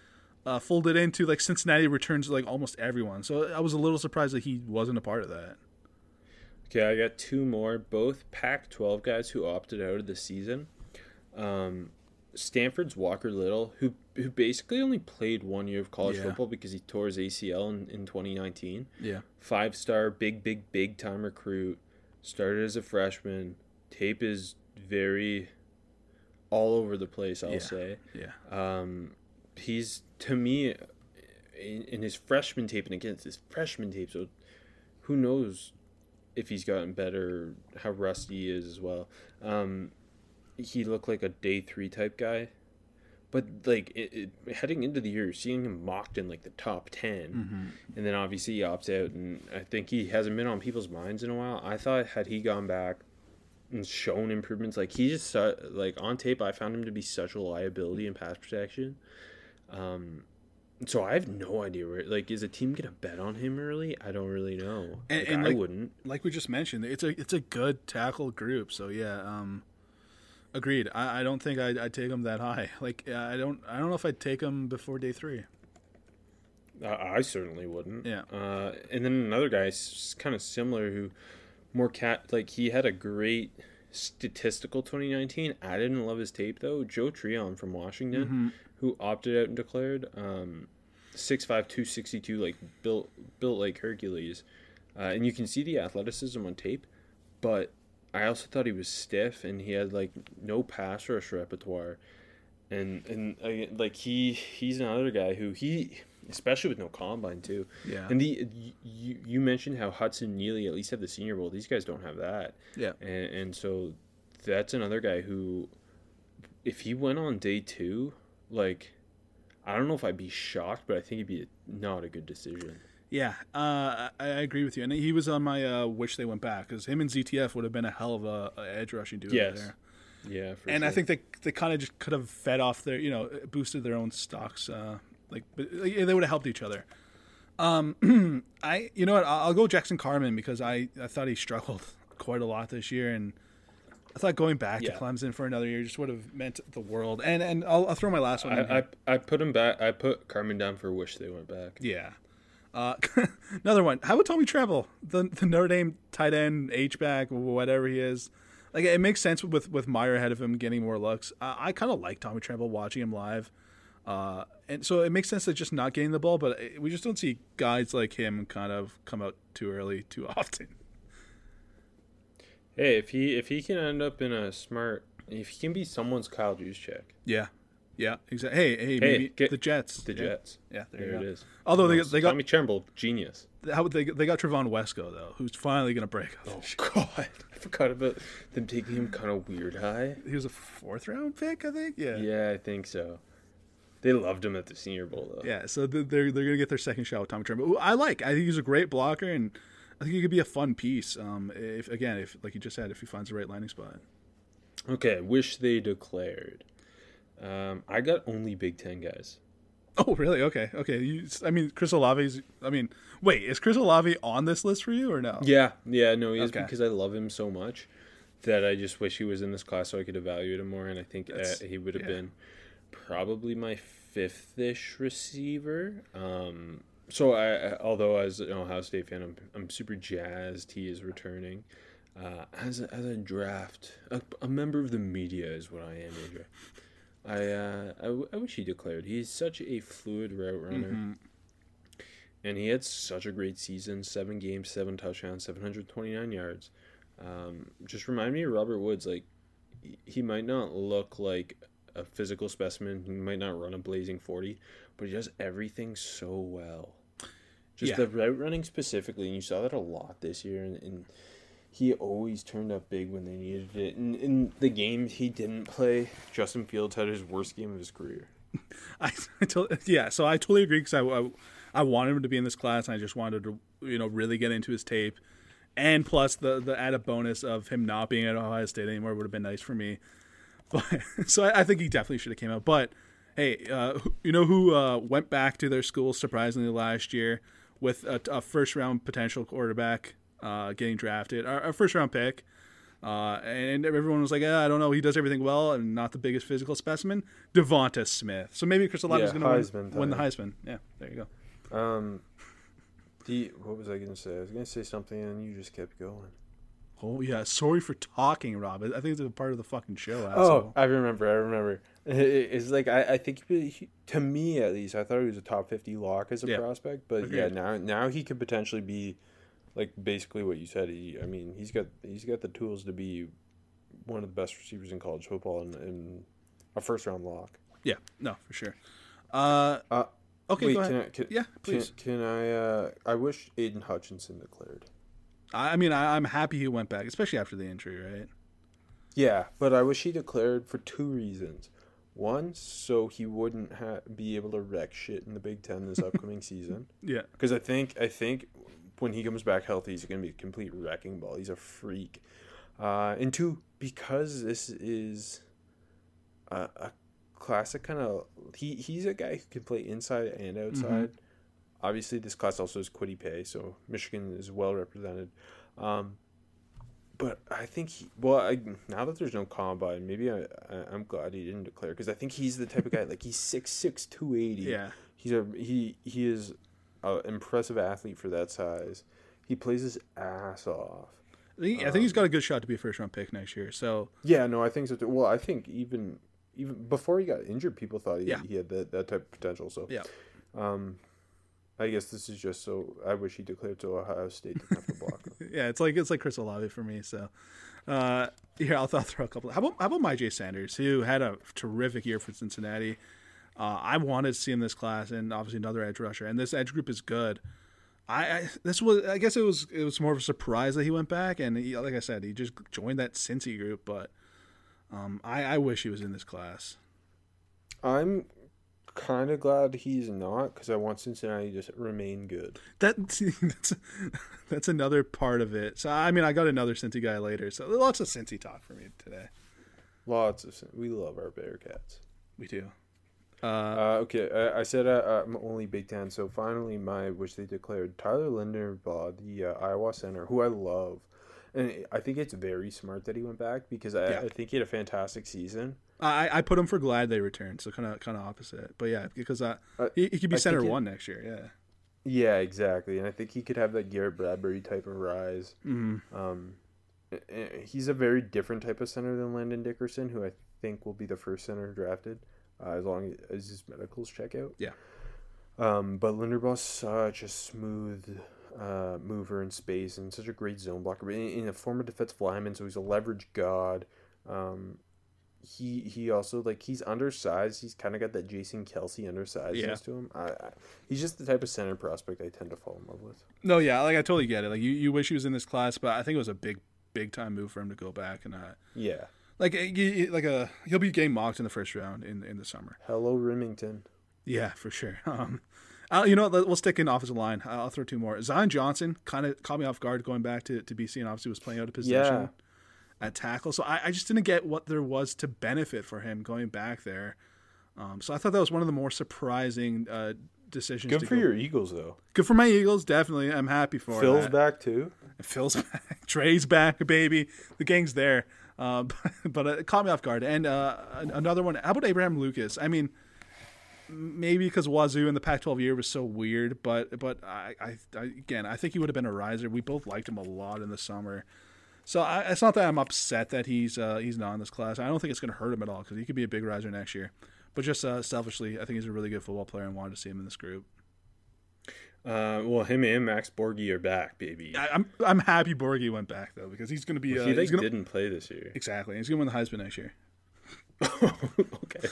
uh, folded into like Cincinnati returns like almost everyone. So I was a little surprised that he wasn't a part of that. Okay, I got two more, both Pac twelve guys who opted out of the season. Um, Stanford's Walker Little, who who basically only played one year of college Yeah. football because he tore his A C L in, in twenty nineteen. Yeah. Five-star, big, big, big-time recruit. Started as a freshman. Tape is very all over the place, I'll Yeah. say. Yeah. Um, he's, to me, in, in his freshman tape and against his freshman tape, so who knows if he's gotten better, how rusty he is as well. Um, he looked like a day three type guy. But, like, it, it, heading into the year, seeing him mocked in, like, the top ten. Mm-hmm. And then, obviously, he opts out. And I think he hasn't been on people's minds in a while. I thought had he gone back and shown improvements, like, he just, su- like, on tape, I found him to be such a liability in pass protection. Um, so I have no idea where, like, is a team going to bet on him early? I don't really know. And, like, and I like, wouldn't. Like we just mentioned, it's a it's a good tackle group. So yeah, um, agreed. I, I don't think I'd, I'd take him that high. Like I don't I don't know if I'd take him before day three. I, I certainly wouldn't. Yeah. Uh, and then another guy, kind of similar, who more cat like he had a great statistical twenty nineteen. I didn't love his tape though. Joe Treon from Washington, Mm-hmm. who opted out and declared, um, six five, two sixty-two, like built built like Hercules, uh, and you can see the athleticism on tape, but I also thought he was stiff and he had like no pass rush repertoire, and and uh, like he he's another guy who he. Especially with no combine too. Yeah. And the you you mentioned how Hudson Neely at least have the Senior Bowl. These guys don't have that. Yeah. And and so that's another guy who, if he went on day two, like, I don't know if I'd be shocked, but I think it'd be a, not a good decision. Yeah, uh, I, I agree with you. And he was on my uh, wish they went back because him and Z T F would have been a hell of a, a edge rushing duo Yes. there. Yeah. For And sure. I think they they kind of just could have fed off their, you know, boosted their own stocks. Uh, like, but, like, they would have helped each other. Um, I, you know what? I'll, I'll go Jackson Carman because I, I thought he struggled quite a lot this year, and I thought going back Yeah. to Clemson for another year just would have meant the world. And and I'll, I'll throw my last one. in I, here. I I put him back. I put Carmen down for wish they went back. Yeah. Uh, another one. How about Tommy Treble, the the Notre Dame tight end, H back, whatever he is? Like it makes sense with with Meyer ahead of him getting more looks. Uh, I kind of like Tommy Treble watching him live, uh, and so it makes sense that just not getting the ball. But we just don't see guys like him kind of come out too early too often. Hey, if he if he can end up in a smart, if he can be someone's Kyle Juszczyk. Yeah. Yeah, exactly. Hey, hey, Hey, maybe get the Jets. The yeah. Jets. Yeah, there, There you it go. is. Although they No, they got Tommy Tremble, genius. how they they got Trevon Wesco though, who's finally gonna break. Oh God, I forgot about them taking him kind of weird high. He was a fourth round pick, I think. Yeah. Yeah, I think so. They loved him at the Senior Bowl though. Yeah, so th- they're they're gonna get their second shot with Tommy Tremble. Who I like. I think he's a great blocker, and I think he could be a fun piece. Um, if again, if like you just said, if he finds the right landing spot. Okay, wish they declared. Um, I got only Big Ten guys. Oh, really? Okay, okay. You, I mean, Chris Olave's. I mean, wait, is Chris Olave on this list for you or no? Yeah, yeah, no, he is Okay. because I love him so much that I just wish he was in this class so I could evaluate him more, and I think uh, That's- he would have yeah. been probably my fifth-ish receiver. Um, so I, I- although as an Ohio State fan, I'm I'm super jazzed he is returning. Uh, as a, as a draft, a, a member of the media is what I am, A J. I, uh, I, w- I wish he declared. He's such a fluid route runner. Mm-hmm. And he had such a great season. Seven games, seven touchdowns, seven hundred twenty-nine yards. Um, just remind me of Robert Woods. Like, he- he might not look like a physical specimen. He might not run a blazing forty, but he does everything so well. Just Yeah. the route running specifically, and you saw that a lot this year. And, and he always turned up big when they needed it. And in the games he didn't play, Justin Fields had his worst game of his career. I, I to, yeah, so I totally agree because I, I I wanted him to be in this class, and I just wanted to you know really get into his tape, and plus the the added bonus of him not being at Ohio State anymore would have been nice for me. But so I, I think he definitely should have came out. But hey, uh, you know who uh, went back to their school surprisingly last year with a, a first round potential quarterback uh, getting drafted, our, our first round pick. Uh, and everyone was like, eh, I don't know, he does everything well and not the biggest physical specimen. Devonta Smith. So maybe Chris Olave is Yeah, going to Heisman win, win the time. Heisman. Yeah, there you go. Um, the what was I going to say? I was going to say something and you just kept going. Oh, yeah. Sorry for talking, Rob. I think it's a part of the fucking show. Oh, Asshole. I remember. I remember. It- It's like I, I think he, he- to me at least, I thought he was a top fifty lock as a Yeah. prospect. But Agreed. yeah, now now he could potentially be, like basically what you said. He, I mean, he's got he's got the tools to be one of the best receivers in college football and, and a first round lock. Yeah, no, for sure. Uh, Uh, okay, wait, go ahead. can I? Can, Yeah, please. Can, can I? Uh, I wish Aiden Hutchinson declared. I I mean, I, I'm happy he went back, especially after the injury, right? Yeah, but I wish he declared for two reasons. One, so he wouldn't ha- be able to wreck shit in the Big Ten this upcoming season. Yeah. Because I think I think when he comes back healthy, he's going to be a complete wrecking ball. He's a freak. Uh, and two, because this is a, a classic kind of he he's a guy who can play inside and outside. Obviously, this class also has Kwity Paye, so Michigan is well represented. Um, but I think he, well, I, now that there's no combine, maybe I, I I'm glad he didn't declare because I think he's the type of guy like he's six six two eighty. Yeah. He's a he he is an impressive athlete for that size. He plays his ass off. I think, I think he's got a good shot to be a first round pick next year. So Yeah, no, I think so too. Well, I think even even before he got injured, people thought he, Yeah. he had that, that type of potential. So yeah, um, I guess this is just so I wish he declared so Ohio State didn't have to block him. yeah, it's like it's like Chris Olave for me. So uh, here I'll, I'll throw a couple. How about how about Myjai Sanders, who had a terrific year for Cincinnati. Uh, I wanted to see him in this class, and obviously another edge rusher. And this edge group is good. I, I this was I guess it was it was more of a surprise that he went back, and he, like I said, he just joined that Cincy group. But um, I, I wish he was in this class. I'm kind of glad he's not because I want Cincinnati to remain good. That see, that's that's another part of it. So I mean, I got another Cincy guy later. So lots of Cincy talk for me today. Lots of we love our Bearcats. We do. Uh, okay, I, I said uh, I'm only Big Ten, so finally my wish they declared Tyler Linderbaugh, the uh, Iowa center, who I love, and I think it's very smart that he went back because I, Yeah. I think he had a fantastic season. I, I put him for glad they returned, so kind of kind of opposite. But yeah, because uh, Uh, he, he could be I center think it- one next year. Yeah. Yeah, exactly, and I think he could have that Garrett Bradbury type of rise. Mm-hmm. Um, eh, eh, he's a very different type of center than Landon Dickerson, who I think will be the first center drafted. Uh, as long as his medicals check out. Yeah. Um, but Linderbaugh's such a smooth uh, mover in space and such a great zone blocker. In, in a former defensive lineman, so he's a leverage god. Um, he he also like he's undersized. He's kind of got that Jason Kelsey undersizedness Yeah. to him. I, I, he's just the type of center prospect I tend to fall in love with. No, yeah, like I totally get it. Like you, you wish he was in this class, but I think it was a big, big time move for him to go back and uh, Yeah. like uh, you- you- like a he'll be game mocked in the first round in in the summer. Hello, Remington. Yeah, for sure. Um, uh, you know, what, let- we'll stick in offensive line. I'll throw two more. Zion Johnson kind of caught me off guard going back to, to B C, and obviously was playing out of position Yeah. at tackle. So I, I just didn't get what there was to benefit for him going back there. Um, so I thought that was one of the more surprising uh, decisions. Good to for go- your Eagles, though. Good for my Eagles, definitely. I'm happy for Phil's that. back, too. Phil's back. Trey's back, baby. The gang's there. Uh, but but uh, it caught me off guard. And uh, an- another one. How about Abraham Lucas? I mean, maybe because Wazoo in the Pac twelve year was so weird, but but I, I, I again I think he would have been a riser. We both liked him a lot in the summer. So I, it's not that I'm upset that he's uh, he's not in this class. I don't think it's going to hurt him at all because he could be a big riser next year. But just uh, selfishly, I think he's a really good football player and wanted to see him in this group. Uh, well, him and Max Borghi are back, baby. I, I'm I'm happy Borghi went back though because he's going to be uh, he like he's gonna, didn't play this year. exactly he's going to win the Heisman next year. Okay.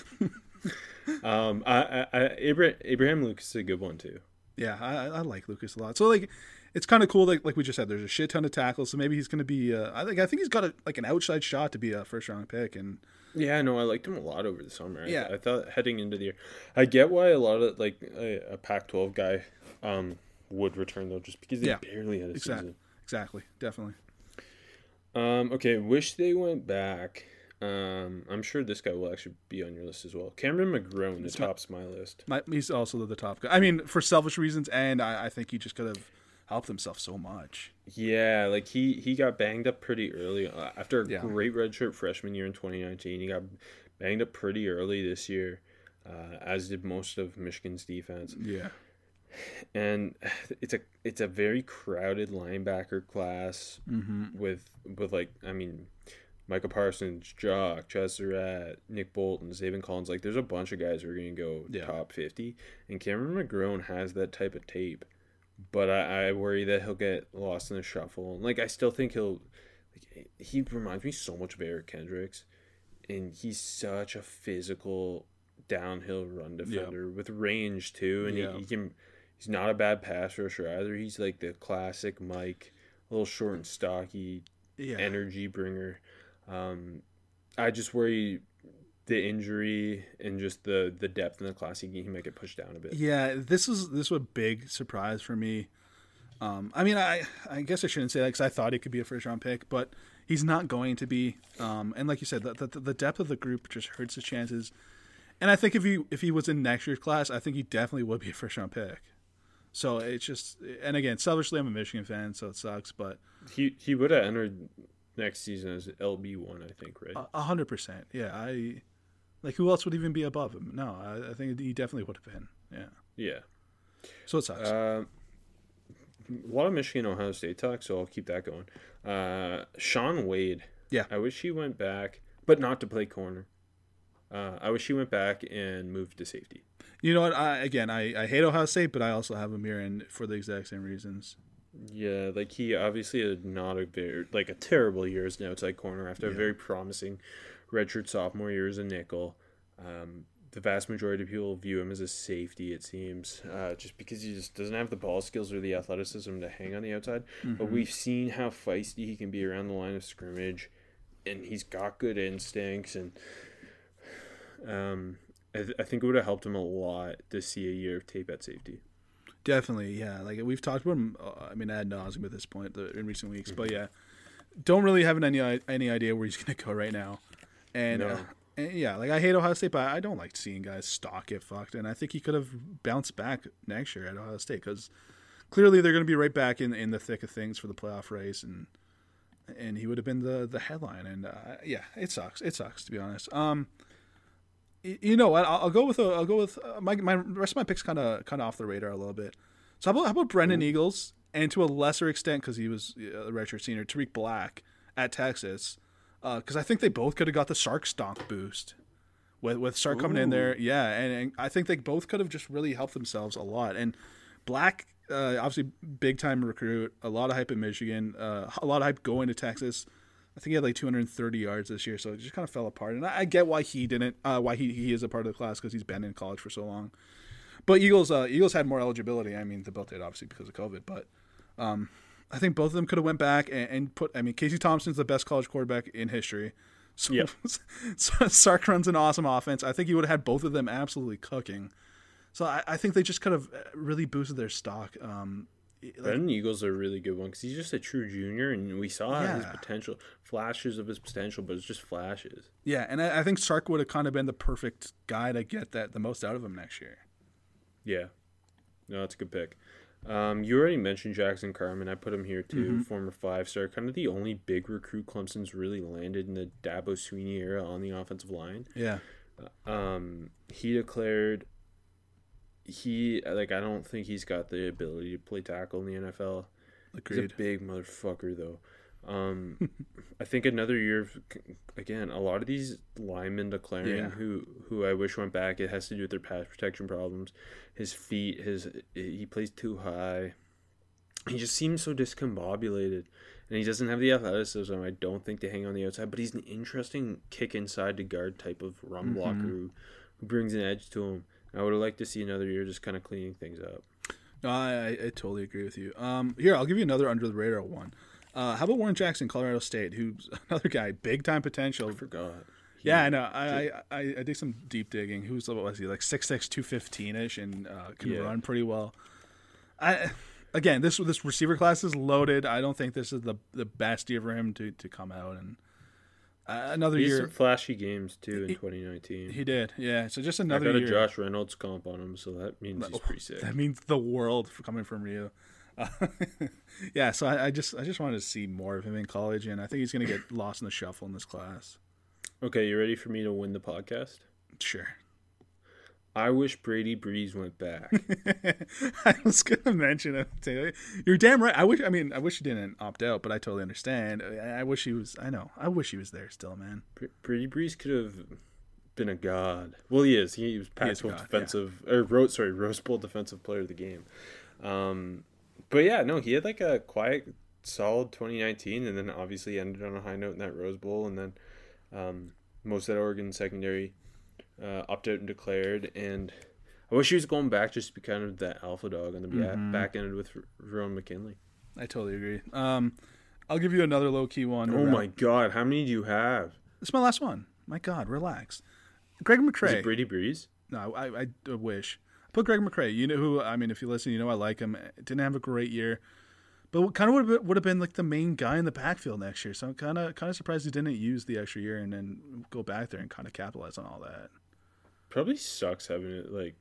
um, I, I, I Abraham, Abraham Lucas is a good one too. Yeah, I, I like Lucas a lot. So like, it's kind of cool. Like like we just said, there's a shit ton of tackles. So maybe he's going to be. Uh, I think I think he's got a, like an outside shot to be a first round pick. And Yeah, no, I liked him a lot over the summer. I, Yeah. I thought heading into the year, I get why a lot of like a, a Pac twelve guy um would return though, just because they Yeah. barely had a exactly, season. exactly, definitely. Um, okay, wish they went back. Um, I'm sure this guy will actually be on your list as well. Cameron McGrone, the It's my- tops my list. My, he's also the, the top guy. I mean, for selfish reasons, and I, I think he just could have helped himself so much. Yeah, like he, he got banged up pretty early uh, after a Yeah. great redshirt freshman year in twenty nineteen. He got banged up pretty early this year, uh, as did most of Michigan's defense. Yeah. And it's a it's a very crowded linebacker class Mm-hmm. with with like I mean, Micah Parsons, Jock, Chaz Surratt, Nick Bolton, Zaven Collins. Like there's a bunch of guys who are going to go Yeah. top fifty, and Cameron McGrone has that type of tape, but I, I worry that he'll get lost in the shuffle. Like I still think he'll like he reminds me so much of Eric Kendricks, and he's such a physical downhill run defender with range too, and Yeah. he, he can. He's not a bad pass rusher either. He's like the classic Mike, a little short and stocky, Yeah. energy bringer. Um, I just worry the injury and just the, the depth in the class, he, he might get pushed down a bit. Yeah, this is this was a big surprise for me. Um, I mean, I I guess I shouldn't say that because I thought he could be a first round pick, but he's not going to be. Um, and like you said, the, the the depth of the group just hurts his chances. And I think if he if he was in next year's class, I think he definitely would be a first round pick. So it's just, and again, selfishly, I'm a Michigan fan, so it sucks, but He he would have entered next season as L B one, I think, right? a hundred percent. Yeah, I like who else would even be above him? No, I, I think he definitely would have been. Yeah, yeah. so it sucks. Uh, a lot of Michigan Ohio State talk, so I'll keep that going. Uh, Sean Wade. Yeah. I wish he went back, but not to play corner. Uh, I wish he went back and moved to safety. You know what? I, again, I, I hate Ohio State, but I also have him here in for the exact same reasons. Yeah, like he obviously had not a very like a terrible year as an outside corner after a Yeah. very promising redshirt sophomore year as a nickel. Um, the vast majority of people view him as a safety, it seems, uh, just because he just doesn't have the ball skills or the athleticism to hang on the outside. But we've seen how feisty he can be around the line of scrimmage, and he's got good instincts. And um, I, th- I think it would have helped him a lot to see a year of tape at safety. Definitely, yeah. Like we've talked about him. Uh, I mean, ad nauseum at this point the, in recent weeks, but yeah, don't really have any any idea where he's gonna go right now. And, No. uh, and yeah, like I hate Ohio State, but I don't like seeing guys stock get fucked. And I think he could have bounced back next year at Ohio State because clearly they're gonna be right back in in the thick of things for the playoff race, and and he would have been the the headline. And uh, yeah, it sucks. It sucks to be honest. Um. You know what? I'll, I'll go with a, I'll go with uh, my my rest of my picks kind of kind of off the radar a little bit. So how about how about Brendan Eagles and to a lesser extent because he was uh, a redshirt senior, Tariq Black at Texas, because uh, I think they both could have got the Sark stonk boost with with Sark coming in there. Yeah, and, and I think they both could have just really helped themselves a lot. And Black, uh, obviously big time recruit, a lot of hype in Michigan, uh, a lot of hype going to Texas. I think he had like two hundred thirty yards this year, so it just kind of fell apart. And I, I get why he didn't, uh, why he, he is a part of the class because he's been in college for so long. But Eagles, uh, Eagles had more eligibility. I mean, the Bill did obviously because of COVID, but um, I think both of them could have went back and, and put. I mean, Casey Thompson's the best college quarterback in history. So, Yep. so Sark runs an awesome offense. I think he would have had both of them absolutely cooking. So I, I think they just could have really boosted their stock. Um, like, Brendan Eagles are a really good one because he's just a true junior, and we saw his Yeah. potential, flashes of his potential, but it's just flashes. Yeah, and I, I think Sark would have kind of been the perfect guy to get that the most out of him next year. Yeah, no, that's a good pick. Um, you already mentioned Jackson Carman. I put him here too, Mm-hmm. former five star, kind of the only big recruit Clemson's really landed in the Dabo Sweeney era on the offensive line. Yeah, Um, he declared he like I don't think he's got the ability to play tackle in the N F L. He's agreed. a big motherfucker, though. Um, I think another year, of, again, a lot of these linemen declaring Yeah. who, who I wish went back, it has to do with their pass protection problems. His feet, his he plays too high. He just seems so discombobulated. And he doesn't have the athleticism, I don't think, to hang on the outside. But he's an interesting kick inside to guard type of run Mm-hmm. blocker who, who brings an edge to him. I would have liked to see another year just kind of cleaning things up. No, I, I, I totally agree with you. Um, here, I'll give you another under the radar one. Uh, how about Warren Jackson, Colorado State, who's another guy, big time potential. I forgot. He- Yeah, I know. I, I, I, I did some deep digging. Who's what was he like six six, two fifteen ish, and uh, can Yeah. run pretty well. I again, this this receiver class is loaded. I don't think this is the the best year for him to, to come out and uh, another He had year. some flashy games too in He- twenty nineteen. He did, yeah. So just I another got a year. Josh Reynolds comp on him, so that means he's pretty sick. That means the world for coming from Rio. Uh, yeah, so I, I just I just wanted to see more of him in college, and I think he's going to get lost in the shuffle in this class. Okay, you ready for me to win the podcast? Sure. I wish Brady Breeze went back. I was going to mention it too. You're damn right. I wish. I mean, I wish he didn't opt out, but I totally understand. I wish he was. I know. I wish he was there still, man. Brady Breeze could have been a god. Well, he is. He was Pac twelve defensive yeah. or Rose. Sorry, Rose Bowl defensive player of the game. Um, but yeah, no, he had like a quiet, solid twenty nineteen, and then obviously ended on a high note in that Rose Bowl, and then um, most of that Oregon secondary uh, opted out and declared. And I wish he was going back just to be kind of that alpha dog on the mm-hmm. back ended with Ron McKinley. I totally agree. Um, I'll give you another low key one. Oh my God, how many do you have? This is my last one. My God, relax. Greg McCrae. Is it Brady Breeze? No, I, I, I wish. Put Greg McCrae. You know who? I mean, if you listen, you know I like him. Didn't have a great year, but kind of would have, would have been like the main guy in the backfield next year. So I'm kind of kind of surprised he didn't use the extra year and then go back there and kind of capitalize on all that. Probably sucks having it like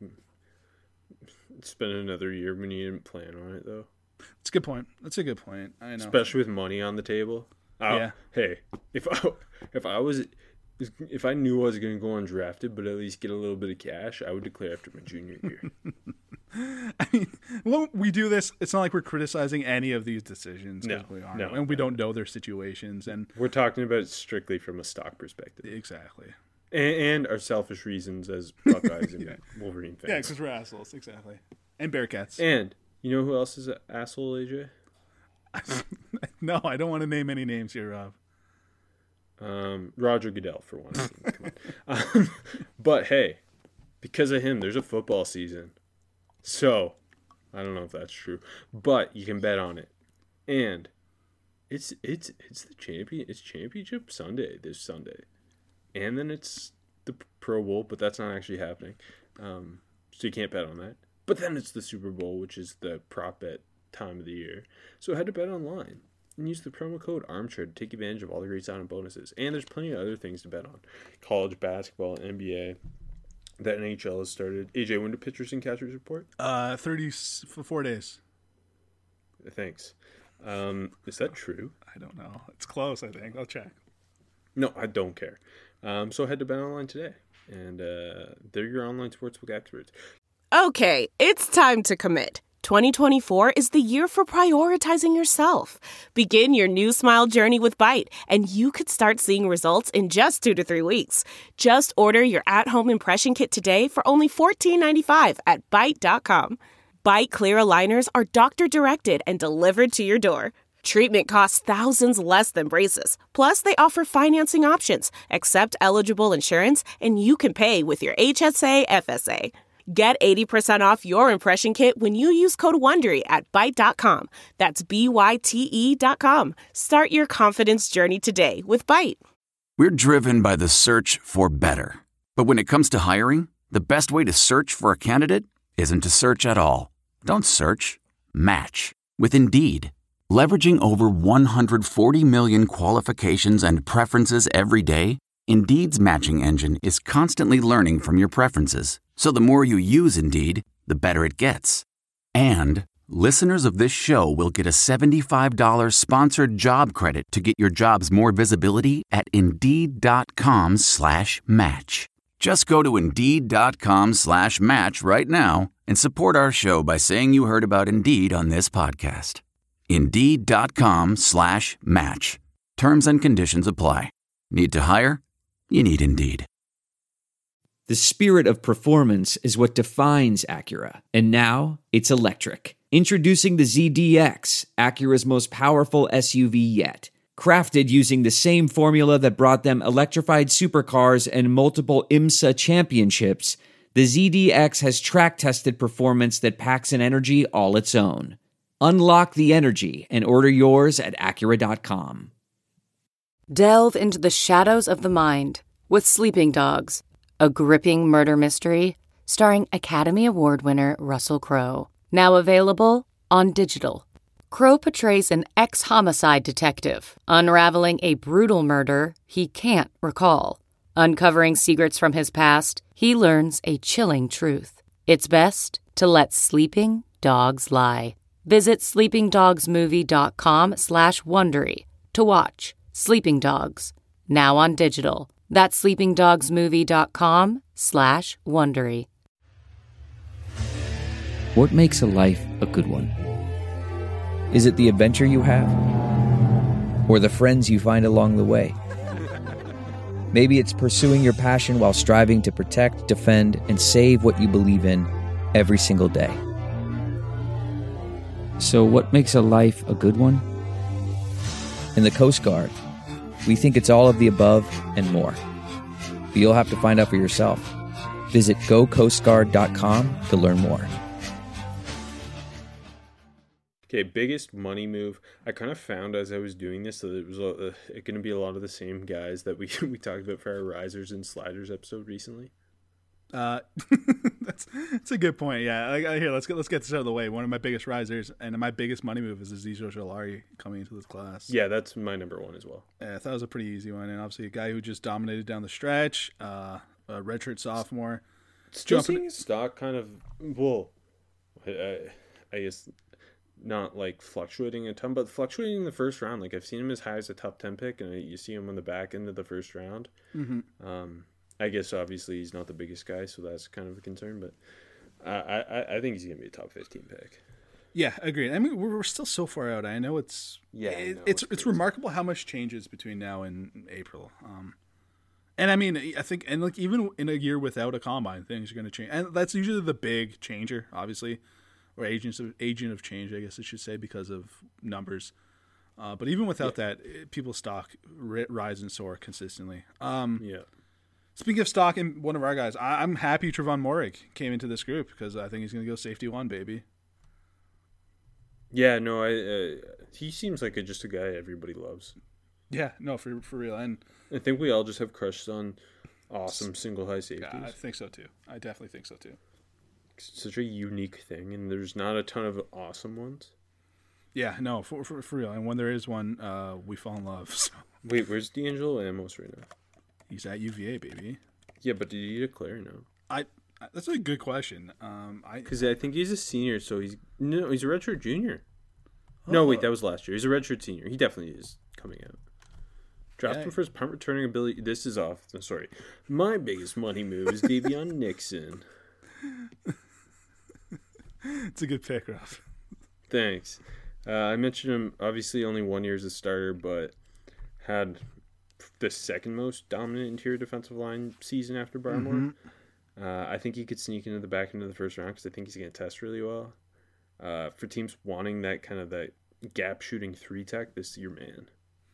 spend another year when you didn't plan on it though. That's a good point. That's a good point. I know, especially with money on the table. I'll, yeah. Hey, if I if I was. If I knew I was going to go undrafted, but at least get a little bit of cash, I would declare after my junior year. I mean, when we do this, it's not like we're criticizing any of these decisions. No, we are, no, and we no. don't know their situations. And we're talking about it strictly from a stock perspective. Exactly. And, and our selfish reasons as Buckeyes and yeah. Wolverine fans. Yeah, because we're assholes. Exactly. And Bearcats. And you know who else is an asshole, A J? No, I don't want to name any names here, Rob. Um, Roger Goodell, for one. Come on. Um, but hey, because of him, there's a football season. So, I don't know if that's true, but you can bet on it. And it's it's it's the champion. It's Championship Sunday this Sunday, and then it's the Pro Bowl, but that's not actually happening. Um, so you can't bet on that. But then it's the Super Bowl, which is the prop bet time of the year. So I had to bet online. And use the promo code Armchair to take advantage of all the great sign-up bonuses. And there's plenty of other things to bet on. College basketball, N B A. The N H L has started. A J, when do pitchers and catchers report? Uh, thirty-four days. Thanks. Um, is that true? I don't know. It's close, I think. I'll check. No, I don't care. Um, so I had to bet online today. And uh, they're your online sportsbook experts. Okay, it's time to commit. twenty twenty-four is the year for prioritizing yourself. Begin your new smile journey with Byte, and you could start seeing results in just two to three weeks. Just order your at-home impression kit today for only fourteen ninety-five at Byte dot com. Byte Clear aligners are doctor-directed and delivered to your door. Treatment costs thousands less than braces. Plus, they offer financing options, accept eligible insurance, and you can pay with your H S A F S A. Get eighty percent off your impression kit when you use code WONDERY at Byte dot com. That's B Y T E dot com. Start your confidence journey today with Byte. We're driven by the search for better. But when it comes to hiring, the best way to search for a candidate isn't to search at all. Don't search. Match. With Indeed. Leveraging over one hundred forty million qualifications and preferences every day, Indeed's matching engine is constantly learning from your preferences. So the more you use Indeed, the better it gets. And listeners of this show will get a seventy-five dollars sponsored job credit to get your jobs more visibility at Indeed.com slash match. Just go to Indeed.com slash match right now and support our show by saying you heard about Indeed on this podcast. Indeed.com slash match. Terms and conditions apply. Need to hire? You need Indeed. The spirit of performance is what defines Acura, and now it's electric. Introducing the Z D X, Acura's most powerful S U V yet. Crafted using the same formula that brought them electrified supercars and multiple IMSA championships, the Z D X has track-tested performance that packs an energy all its own. Unlock the energy and order yours at Acura dot com. Delve into the shadows of the mind with Sleeping Dogs, a gripping murder mystery starring Academy Award winner Russell Crowe. Now available on digital. Crowe portrays an ex-homicide detective unraveling a brutal murder he can't recall. Uncovering secrets from his past, he learns a chilling truth. It's best to let sleeping dogs lie. Visit sleepingdogsmovie.com slash Wondery to watch Sleeping Dogs, now on digital. That's sleepingdogsmovie.com slash Wondery. What makes a life a good one? Is it the adventure you have? Or the friends you find along the way? Maybe it's pursuing your passion while striving to protect, defend, and save what you believe in every single day. So what makes a life a good one? In the Coast Guard, we think it's all of the above and more. But you'll have to find out for yourself. Visit go coast guard dot com to learn more. Okay, biggest money move. I kind of found as I was doing this that it was uh, going to be a lot of the same guys that we we talked about for our risers and sliders episode recently. Uh, that's that's a good point. Yeah, like, here let's get let's get this out of the way. One of my biggest risers and my biggest money move is Aziz Ojolari coming into this class. Yeah, that's my number one as well. Yeah, I thought it was a pretty easy one, and obviously a guy who just dominated down the stretch. Uh, a redshirt sophomore. Still seeing his stock kind of well, I, I guess. Not like fluctuating a ton, but fluctuating in the first round. Like I've seen him as high as a top ten pick, and you see him on the back end of the first round. Mm-hmm. Um, I guess obviously he's not the biggest guy, so that's kind of a concern. But I, I, I think he's gonna be a top fifteen pick. Yeah, agreed. I mean, we're, we're still so far out. I know it's yeah, it, know, it's it's, it's remarkable how much changes between now and April. Um, and I mean, I think, and like even in a year without a combine, things are going to change, and that's usually the big changer, obviously. Or agents of agent of change, I guess I should say, because of numbers. Uh, but even without yeah. that, it, people's stock ri- rise and soar consistently. Um, yeah. Speaking of stock, and one of our guys, I, I'm happy Trevon Moehrig came into this group because I think he's going to go safety one, baby. Yeah, no, I uh, he seems like a, just a guy everybody loves. Yeah, no, for for real, and I think we all just have crushes on awesome single high safeties. Yeah, I think so too. I definitely think so too. Such a unique thing, and there's not a ton of awesome ones. Yeah, no, for for, for real. And when there is one, uh, we fall in love. So. Wait, where's D'Angelo Amos right now? He's at U V A, baby. Yeah, but did he declare now? I. That's a good question. Um, I because I think he's a senior, so he's no, he's a redshirt junior. Oh. No, wait, that was last year. He's a redshirt senior. He definitely is coming out. Draft him for his punt returning ability. This is off. Sorry, my biggest money move is Davion Nixon. It's a good pick, Ralph. Thanks. Uh, I mentioned him, obviously only one year as a starter, but had the second most dominant interior defensive line season after Barmore. Mm-hmm. Uh, I think he could sneak into the back end of the first round because I think he's going to test really well. Uh, for teams wanting that kind of that gap shooting three tech, this is your man.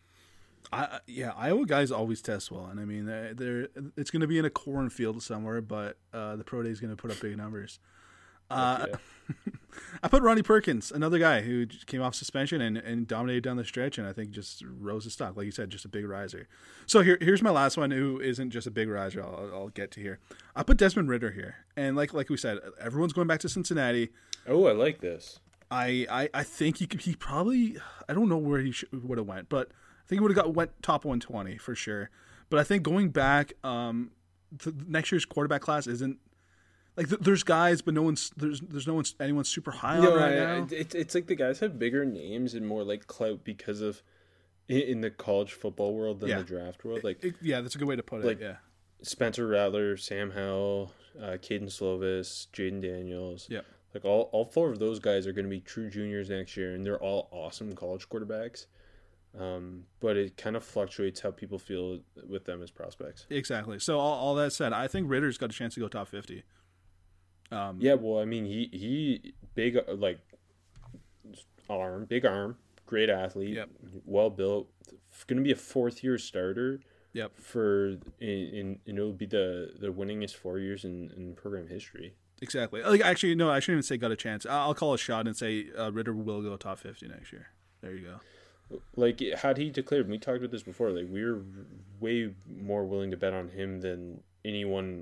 I, yeah, Iowa guys always test well, and I mean, they're, they're it's going to be in a cornfield somewhere, but uh, the pro day is going to put up big numbers. Uh, yeah. I put Ronnie Perkins, another guy who came off suspension and, and dominated down the stretch, and I think just rose his stock, like you said, just a big riser. So here, here's my last one, who isn't just a big riser. I'll, I'll get to here. I put Desmond Ridder here, and like like we said, everyone's going back to Cincinnati. Oh, I like this. I I, I think he could, he probably I don't know where he would have went, but I think he would have got went top one twenty for sure. But I think going back, um, to next year's quarterback class isn't. Like there's guys, but no one's there's there's no one anyone super high no, on right I, now. It's it's like the guys have bigger names and more like clout because of in, in the college football world than yeah. the draft world. Like it, it, yeah, that's a good way to put like it. Yeah, Spencer Rattler, Sam Howell, uh, Caden Slovis, Jaden Daniels. Yeah, like all all four of those guys are going to be true juniors next year, and they're all awesome college quarterbacks. Um, but it kind of fluctuates how people feel with them as prospects. Exactly. So all, all that said, I think Ritter's got a chance to go top fifty. Um, yeah, well, I mean, he he big like arm, big arm, great athlete, yep. well built. Going to be a fourth year starter. Yep. For in, in and it'll be the the winningest four years in, in program history. Exactly. Like actually, no, I shouldn't even say got a chance. I'll call a shot and say uh, Ridder will go top fifty next year. There you go. Like had he declared, we talked about this before. Like we were way more willing to bet on him than anyone.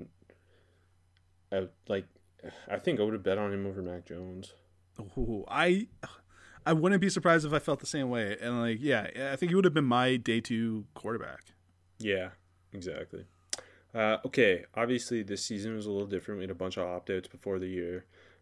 Out like. I think I would have bet on him over Mac Jones. Ooh, I I wouldn't be surprised if I felt the same way. And like, yeah, I think he would have been my day two quarterback. Yeah, exactly. Uh, okay, obviously this season was a little different. We had a bunch of opt-outs before the year.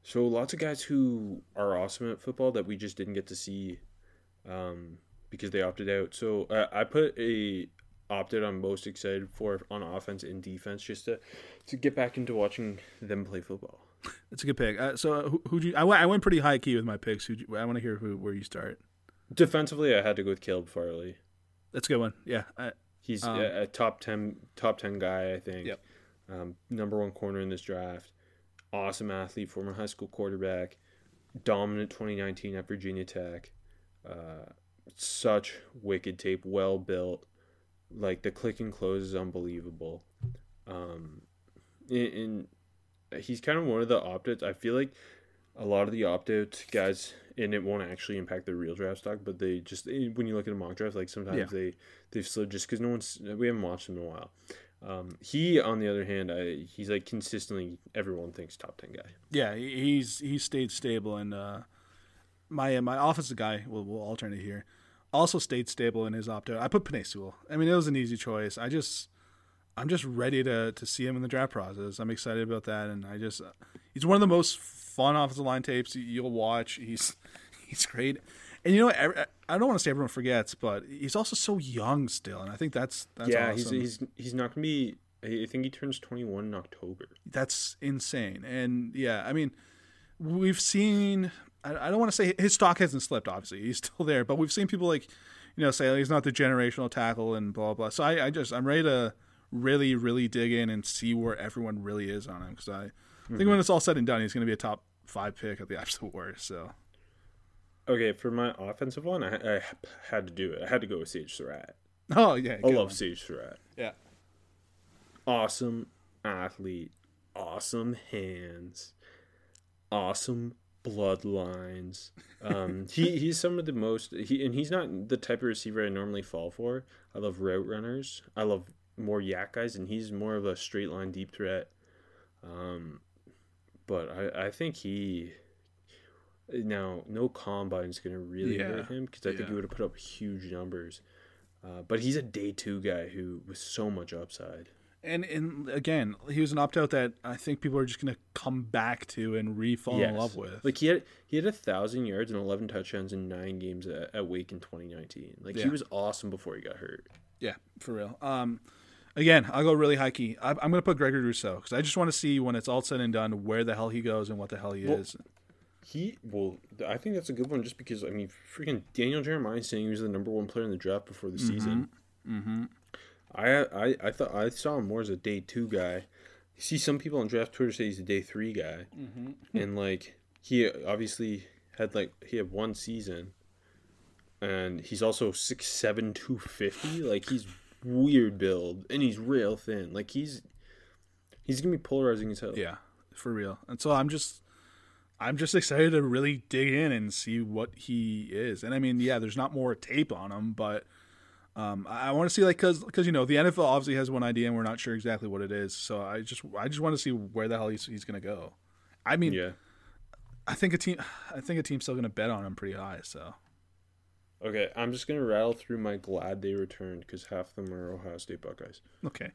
So lots of guys who are awesome at football that we just didn't get to see um, because they opted out. So uh, I put a opted I'm most excited for on offense and defense just to, to get back into watching them play football. That's a good pick. Uh, so who who you? I went I went pretty high key with my picks. Who'd you, I want to hear who where you start. Defensively, I had to go with Caleb Farley. That's a good one. Yeah, I, he's um, a, a top ten top ten guy. I think. Yep. Um, number one corner in this draft. Awesome athlete, former high school quarterback, dominant twenty nineteen at Virginia Tech. Uh, such wicked tape, well built. Like the click and close is unbelievable. Um, in, in he's kind of one of the opt-outs. I feel like a lot of the opt-out guys, and it won't actually impact their real draft stock, but they just, when you look at a mock draft, like sometimes yeah. they, they've slid just because no one's, we haven't watched them in a while. Um, he, on the other hand, I, he's like consistently, everyone thinks top ten guy. Yeah, he's he's stayed stable, and uh, my my offensive guy, we'll, we'll alternate here, also stayed stable in his opt-out. I put Penei Sewell. I mean, it was an easy choice. I just... I'm just ready to, to see him in the draft process. I'm excited about that, and I just uh, he's one of the most fun offensive line tapes you'll watch. He's he's great, and you know what? I, I don't want to say everyone forgets, but he's also so young still, and I think that's that's yeah. awesome. He's he's he's not gonna be. I think he turns twenty-one in October. That's insane, and yeah, I mean, we've seen. I, I don't want to say his stock hasn't slipped. Obviously, he's still there, but we've seen people like, you know, say he's not the generational tackle and blah blah. So I, I just I'm ready to really, really dig in and see where everyone really is on him. Because I mm-hmm. think when it's all said and done, he's going to be a top five pick at the absolute worst. So, okay, for my offensive one, I, I had to do it. I had to go with Sage Surratt. Oh, yeah. I love one. Sage Surratt. Yeah. Awesome athlete. Awesome hands. Awesome bloodlines. Um, he, he's some of the most... He And he's not the type of receiver I normally fall for. I love route runners. I love more yak guys, and he's more of a straight line deep threat. Um, but I, I think he now no combine is gonna really yeah. hurt him because I yeah. think he would have put up huge numbers. Uh, but he's a day two guy who with so much upside. And and again, he was an opt out that I think people are just gonna come back to and re fall yes. in love with. Like he had he had a thousand yards and eleven touchdowns in nine games at, at Wake in twenty nineteen. Like yeah. he was awesome before he got hurt. Yeah, for real. Um, Again, I'll go really high key. I'm going to put Gregory Rousseau because I just want to see when it's all said and done where the hell he goes and what the hell he well, is. He well, I think that's a good one just because I mean, freaking Daniel Jeremiah saying he was the number one player in the draft before the mm-hmm. season. Mm-hmm. I I I thought I saw him more as a day two guy. You see some people on draft Twitter say he's a day three guy, mm-hmm. and like he obviously had like he had one season, and he's also six seven two fifty. Like he's weird build, and he's real thin. Like he's he's gonna be polarizing as hell. Yeah, for real. And so I'm just I'm just excited to really dig in and see what he is. And I mean, yeah, there's not more tape on him, but um, I, I want to see like because because you know the N F L obviously has one idea and we're not sure exactly what it is. So I just I just want to see where the hell he's he's gonna go. I mean, yeah, I think a team I think a team's still gonna bet on him pretty high. So. Okay, I'm just going to rattle through my glad they returned because half of them are Ohio State Buckeyes. Okay.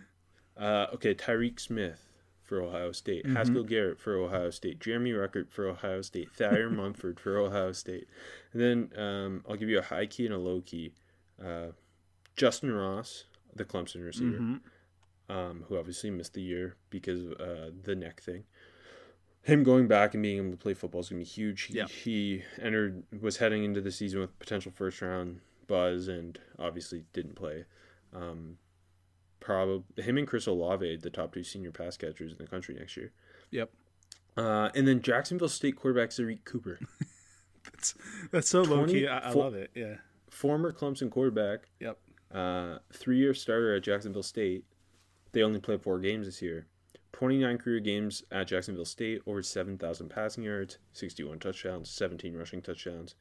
Uh, okay, Tyreek Smith for Ohio State. Mm-hmm. Haskell Garrett for Ohio State. Jeremy Ruckert for Ohio State. Thayer Munford for Ohio State. And then um, I'll give you a high key and a low key. Uh, Justin Ross, the Clemson receiver, mm-hmm. um, who obviously missed the year because of uh, the neck thing. Him going back and being able to play football is going to be huge. He, yeah. he entered, was heading into the season with potential first round buzz and obviously didn't play. Um, probably him and Chris Olave, the top two senior pass catchers in the country next year. Yep. Uh, and then Jacksonville State quarterback Tariq Cooper. that's that's so low key. I, I love it. Yeah. Former Clemson quarterback. Yep. Uh, three year starter at Jacksonville State. They only played four games this year. twenty-nine career games at Jacksonville State, over seven thousand passing yards, sixty-one touchdowns, seventeen rushing touchdowns.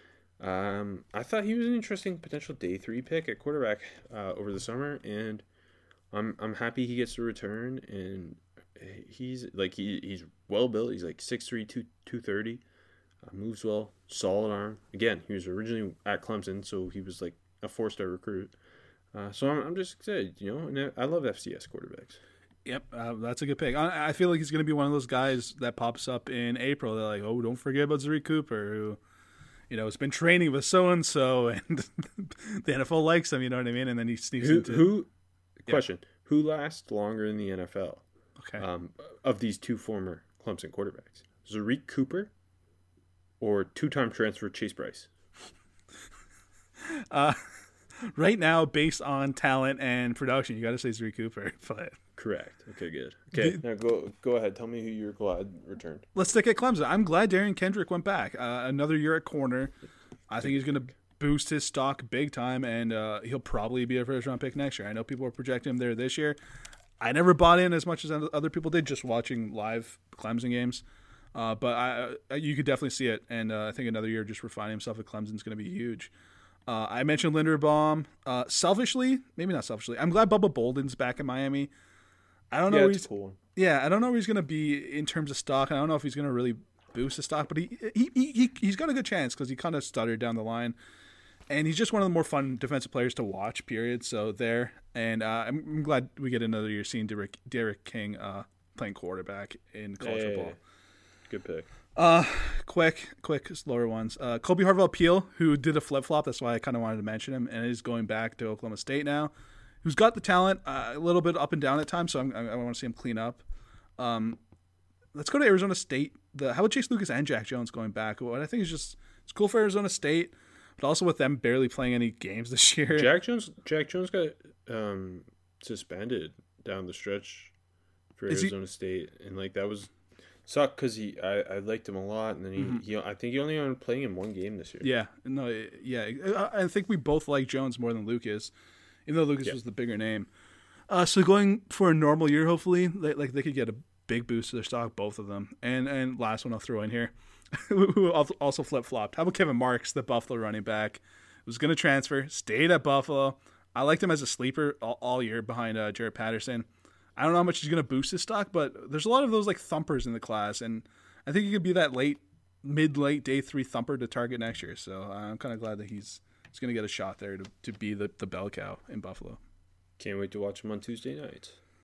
Um, I thought he was an interesting potential day three pick at quarterback uh, over the summer, and I'm I'm happy he gets to return. And he's like he he's well built. He's like six three, two thirty, uh, moves well, solid arm. Again, he was originally at Clemson, so he was like a four star recruit. Uh, so I'm I'm just excited, you know. And I love F C S quarterbacks. Yep, uh, that's a good pick. I, I feel like he's going to be one of those guys that pops up in April. They're like, oh, don't forget about Zuri Cooper, who, you know, has been training with so-and-so, and the N F L likes him, you know what I mean? And then he sneaks who, into... Who, yeah. question, who lasts longer in the N F L okay. um, of these two former Clemson quarterbacks? Zuri Cooper or two-time transfer Chase Bryce? uh, right now, based on talent and production, you got to say Zuri Cooper, but... Correct. Okay, good. Okay, now go go ahead. Tell me who you're glad returned. Let's stick at Clemson. I'm glad Darian Kendrick went back. Uh, another year at corner. I think he's going to boost his stock big time, and uh, he'll probably be a first-round pick next year. I know people are projecting him there this year. I never bought in as much as other people did just watching live Clemson games. Uh, but I, you could definitely see it, and uh, I think another year just refining himself at Clemson is going to be huge. Uh, I mentioned Linderbaum. Uh, selfishly, maybe not selfishly, I'm glad Bubba Bolden's back in Miami. I don't know. Yeah, where it's he's, a cool one. Yeah, I don't know where he's going to be in terms of stock. I don't know if he's going to really boost his stock, but he he, he he's got a good chance because he kind of stuttered down the line, and he's just one of the more fun defensive players to watch. Period. So there, and uh, I'm, I'm glad we get another year seeing Derek Derek King uh, playing quarterback in college hey, football. Good pick. Uh, quick, quick, slower ones. Uh, Kobe Harvell-Peel, who did a flip flop. That's why I kind of wanted to mention him, and is going back to Oklahoma State now. Who's got the talent, uh, a little bit up and down at times, so I'm, I, I want to see him clean up. Um, let's go to Arizona State. The, how about Chase Lucas and Jack Jones going back? What I think is just it's cool for Arizona State, but also with them barely playing any games this year. Jack Jones, Jack Jones got um, suspended down the stretch for Is Arizona he, State, and like that was sucked because he I, I liked him a lot, and then he, mm-hmm. he I think he only ended up playing in one game this year. Yeah, no, yeah, I, I think we both like Jones more than Lucas. Even though Lucas yeah. was the bigger name. Uh, so going for a normal year, hopefully, they, like they could get a big boost to their stock, both of them. And and last one I'll throw in here, who also flip-flopped. How about Kevin Marks, the Buffalo running back? Was going to transfer, stayed at Buffalo. I liked him as a sleeper all, all year behind uh, Jared Patterson. I don't know how much he's going to boost his stock, but there's a lot of those like thumpers in the class, and I think he could be that late, mid-late day three thumper to target next year. So uh, I'm kind of glad that he's He's going to get a shot there to, to be the, the bell cow in Buffalo. Can't wait to watch him on Tuesday night.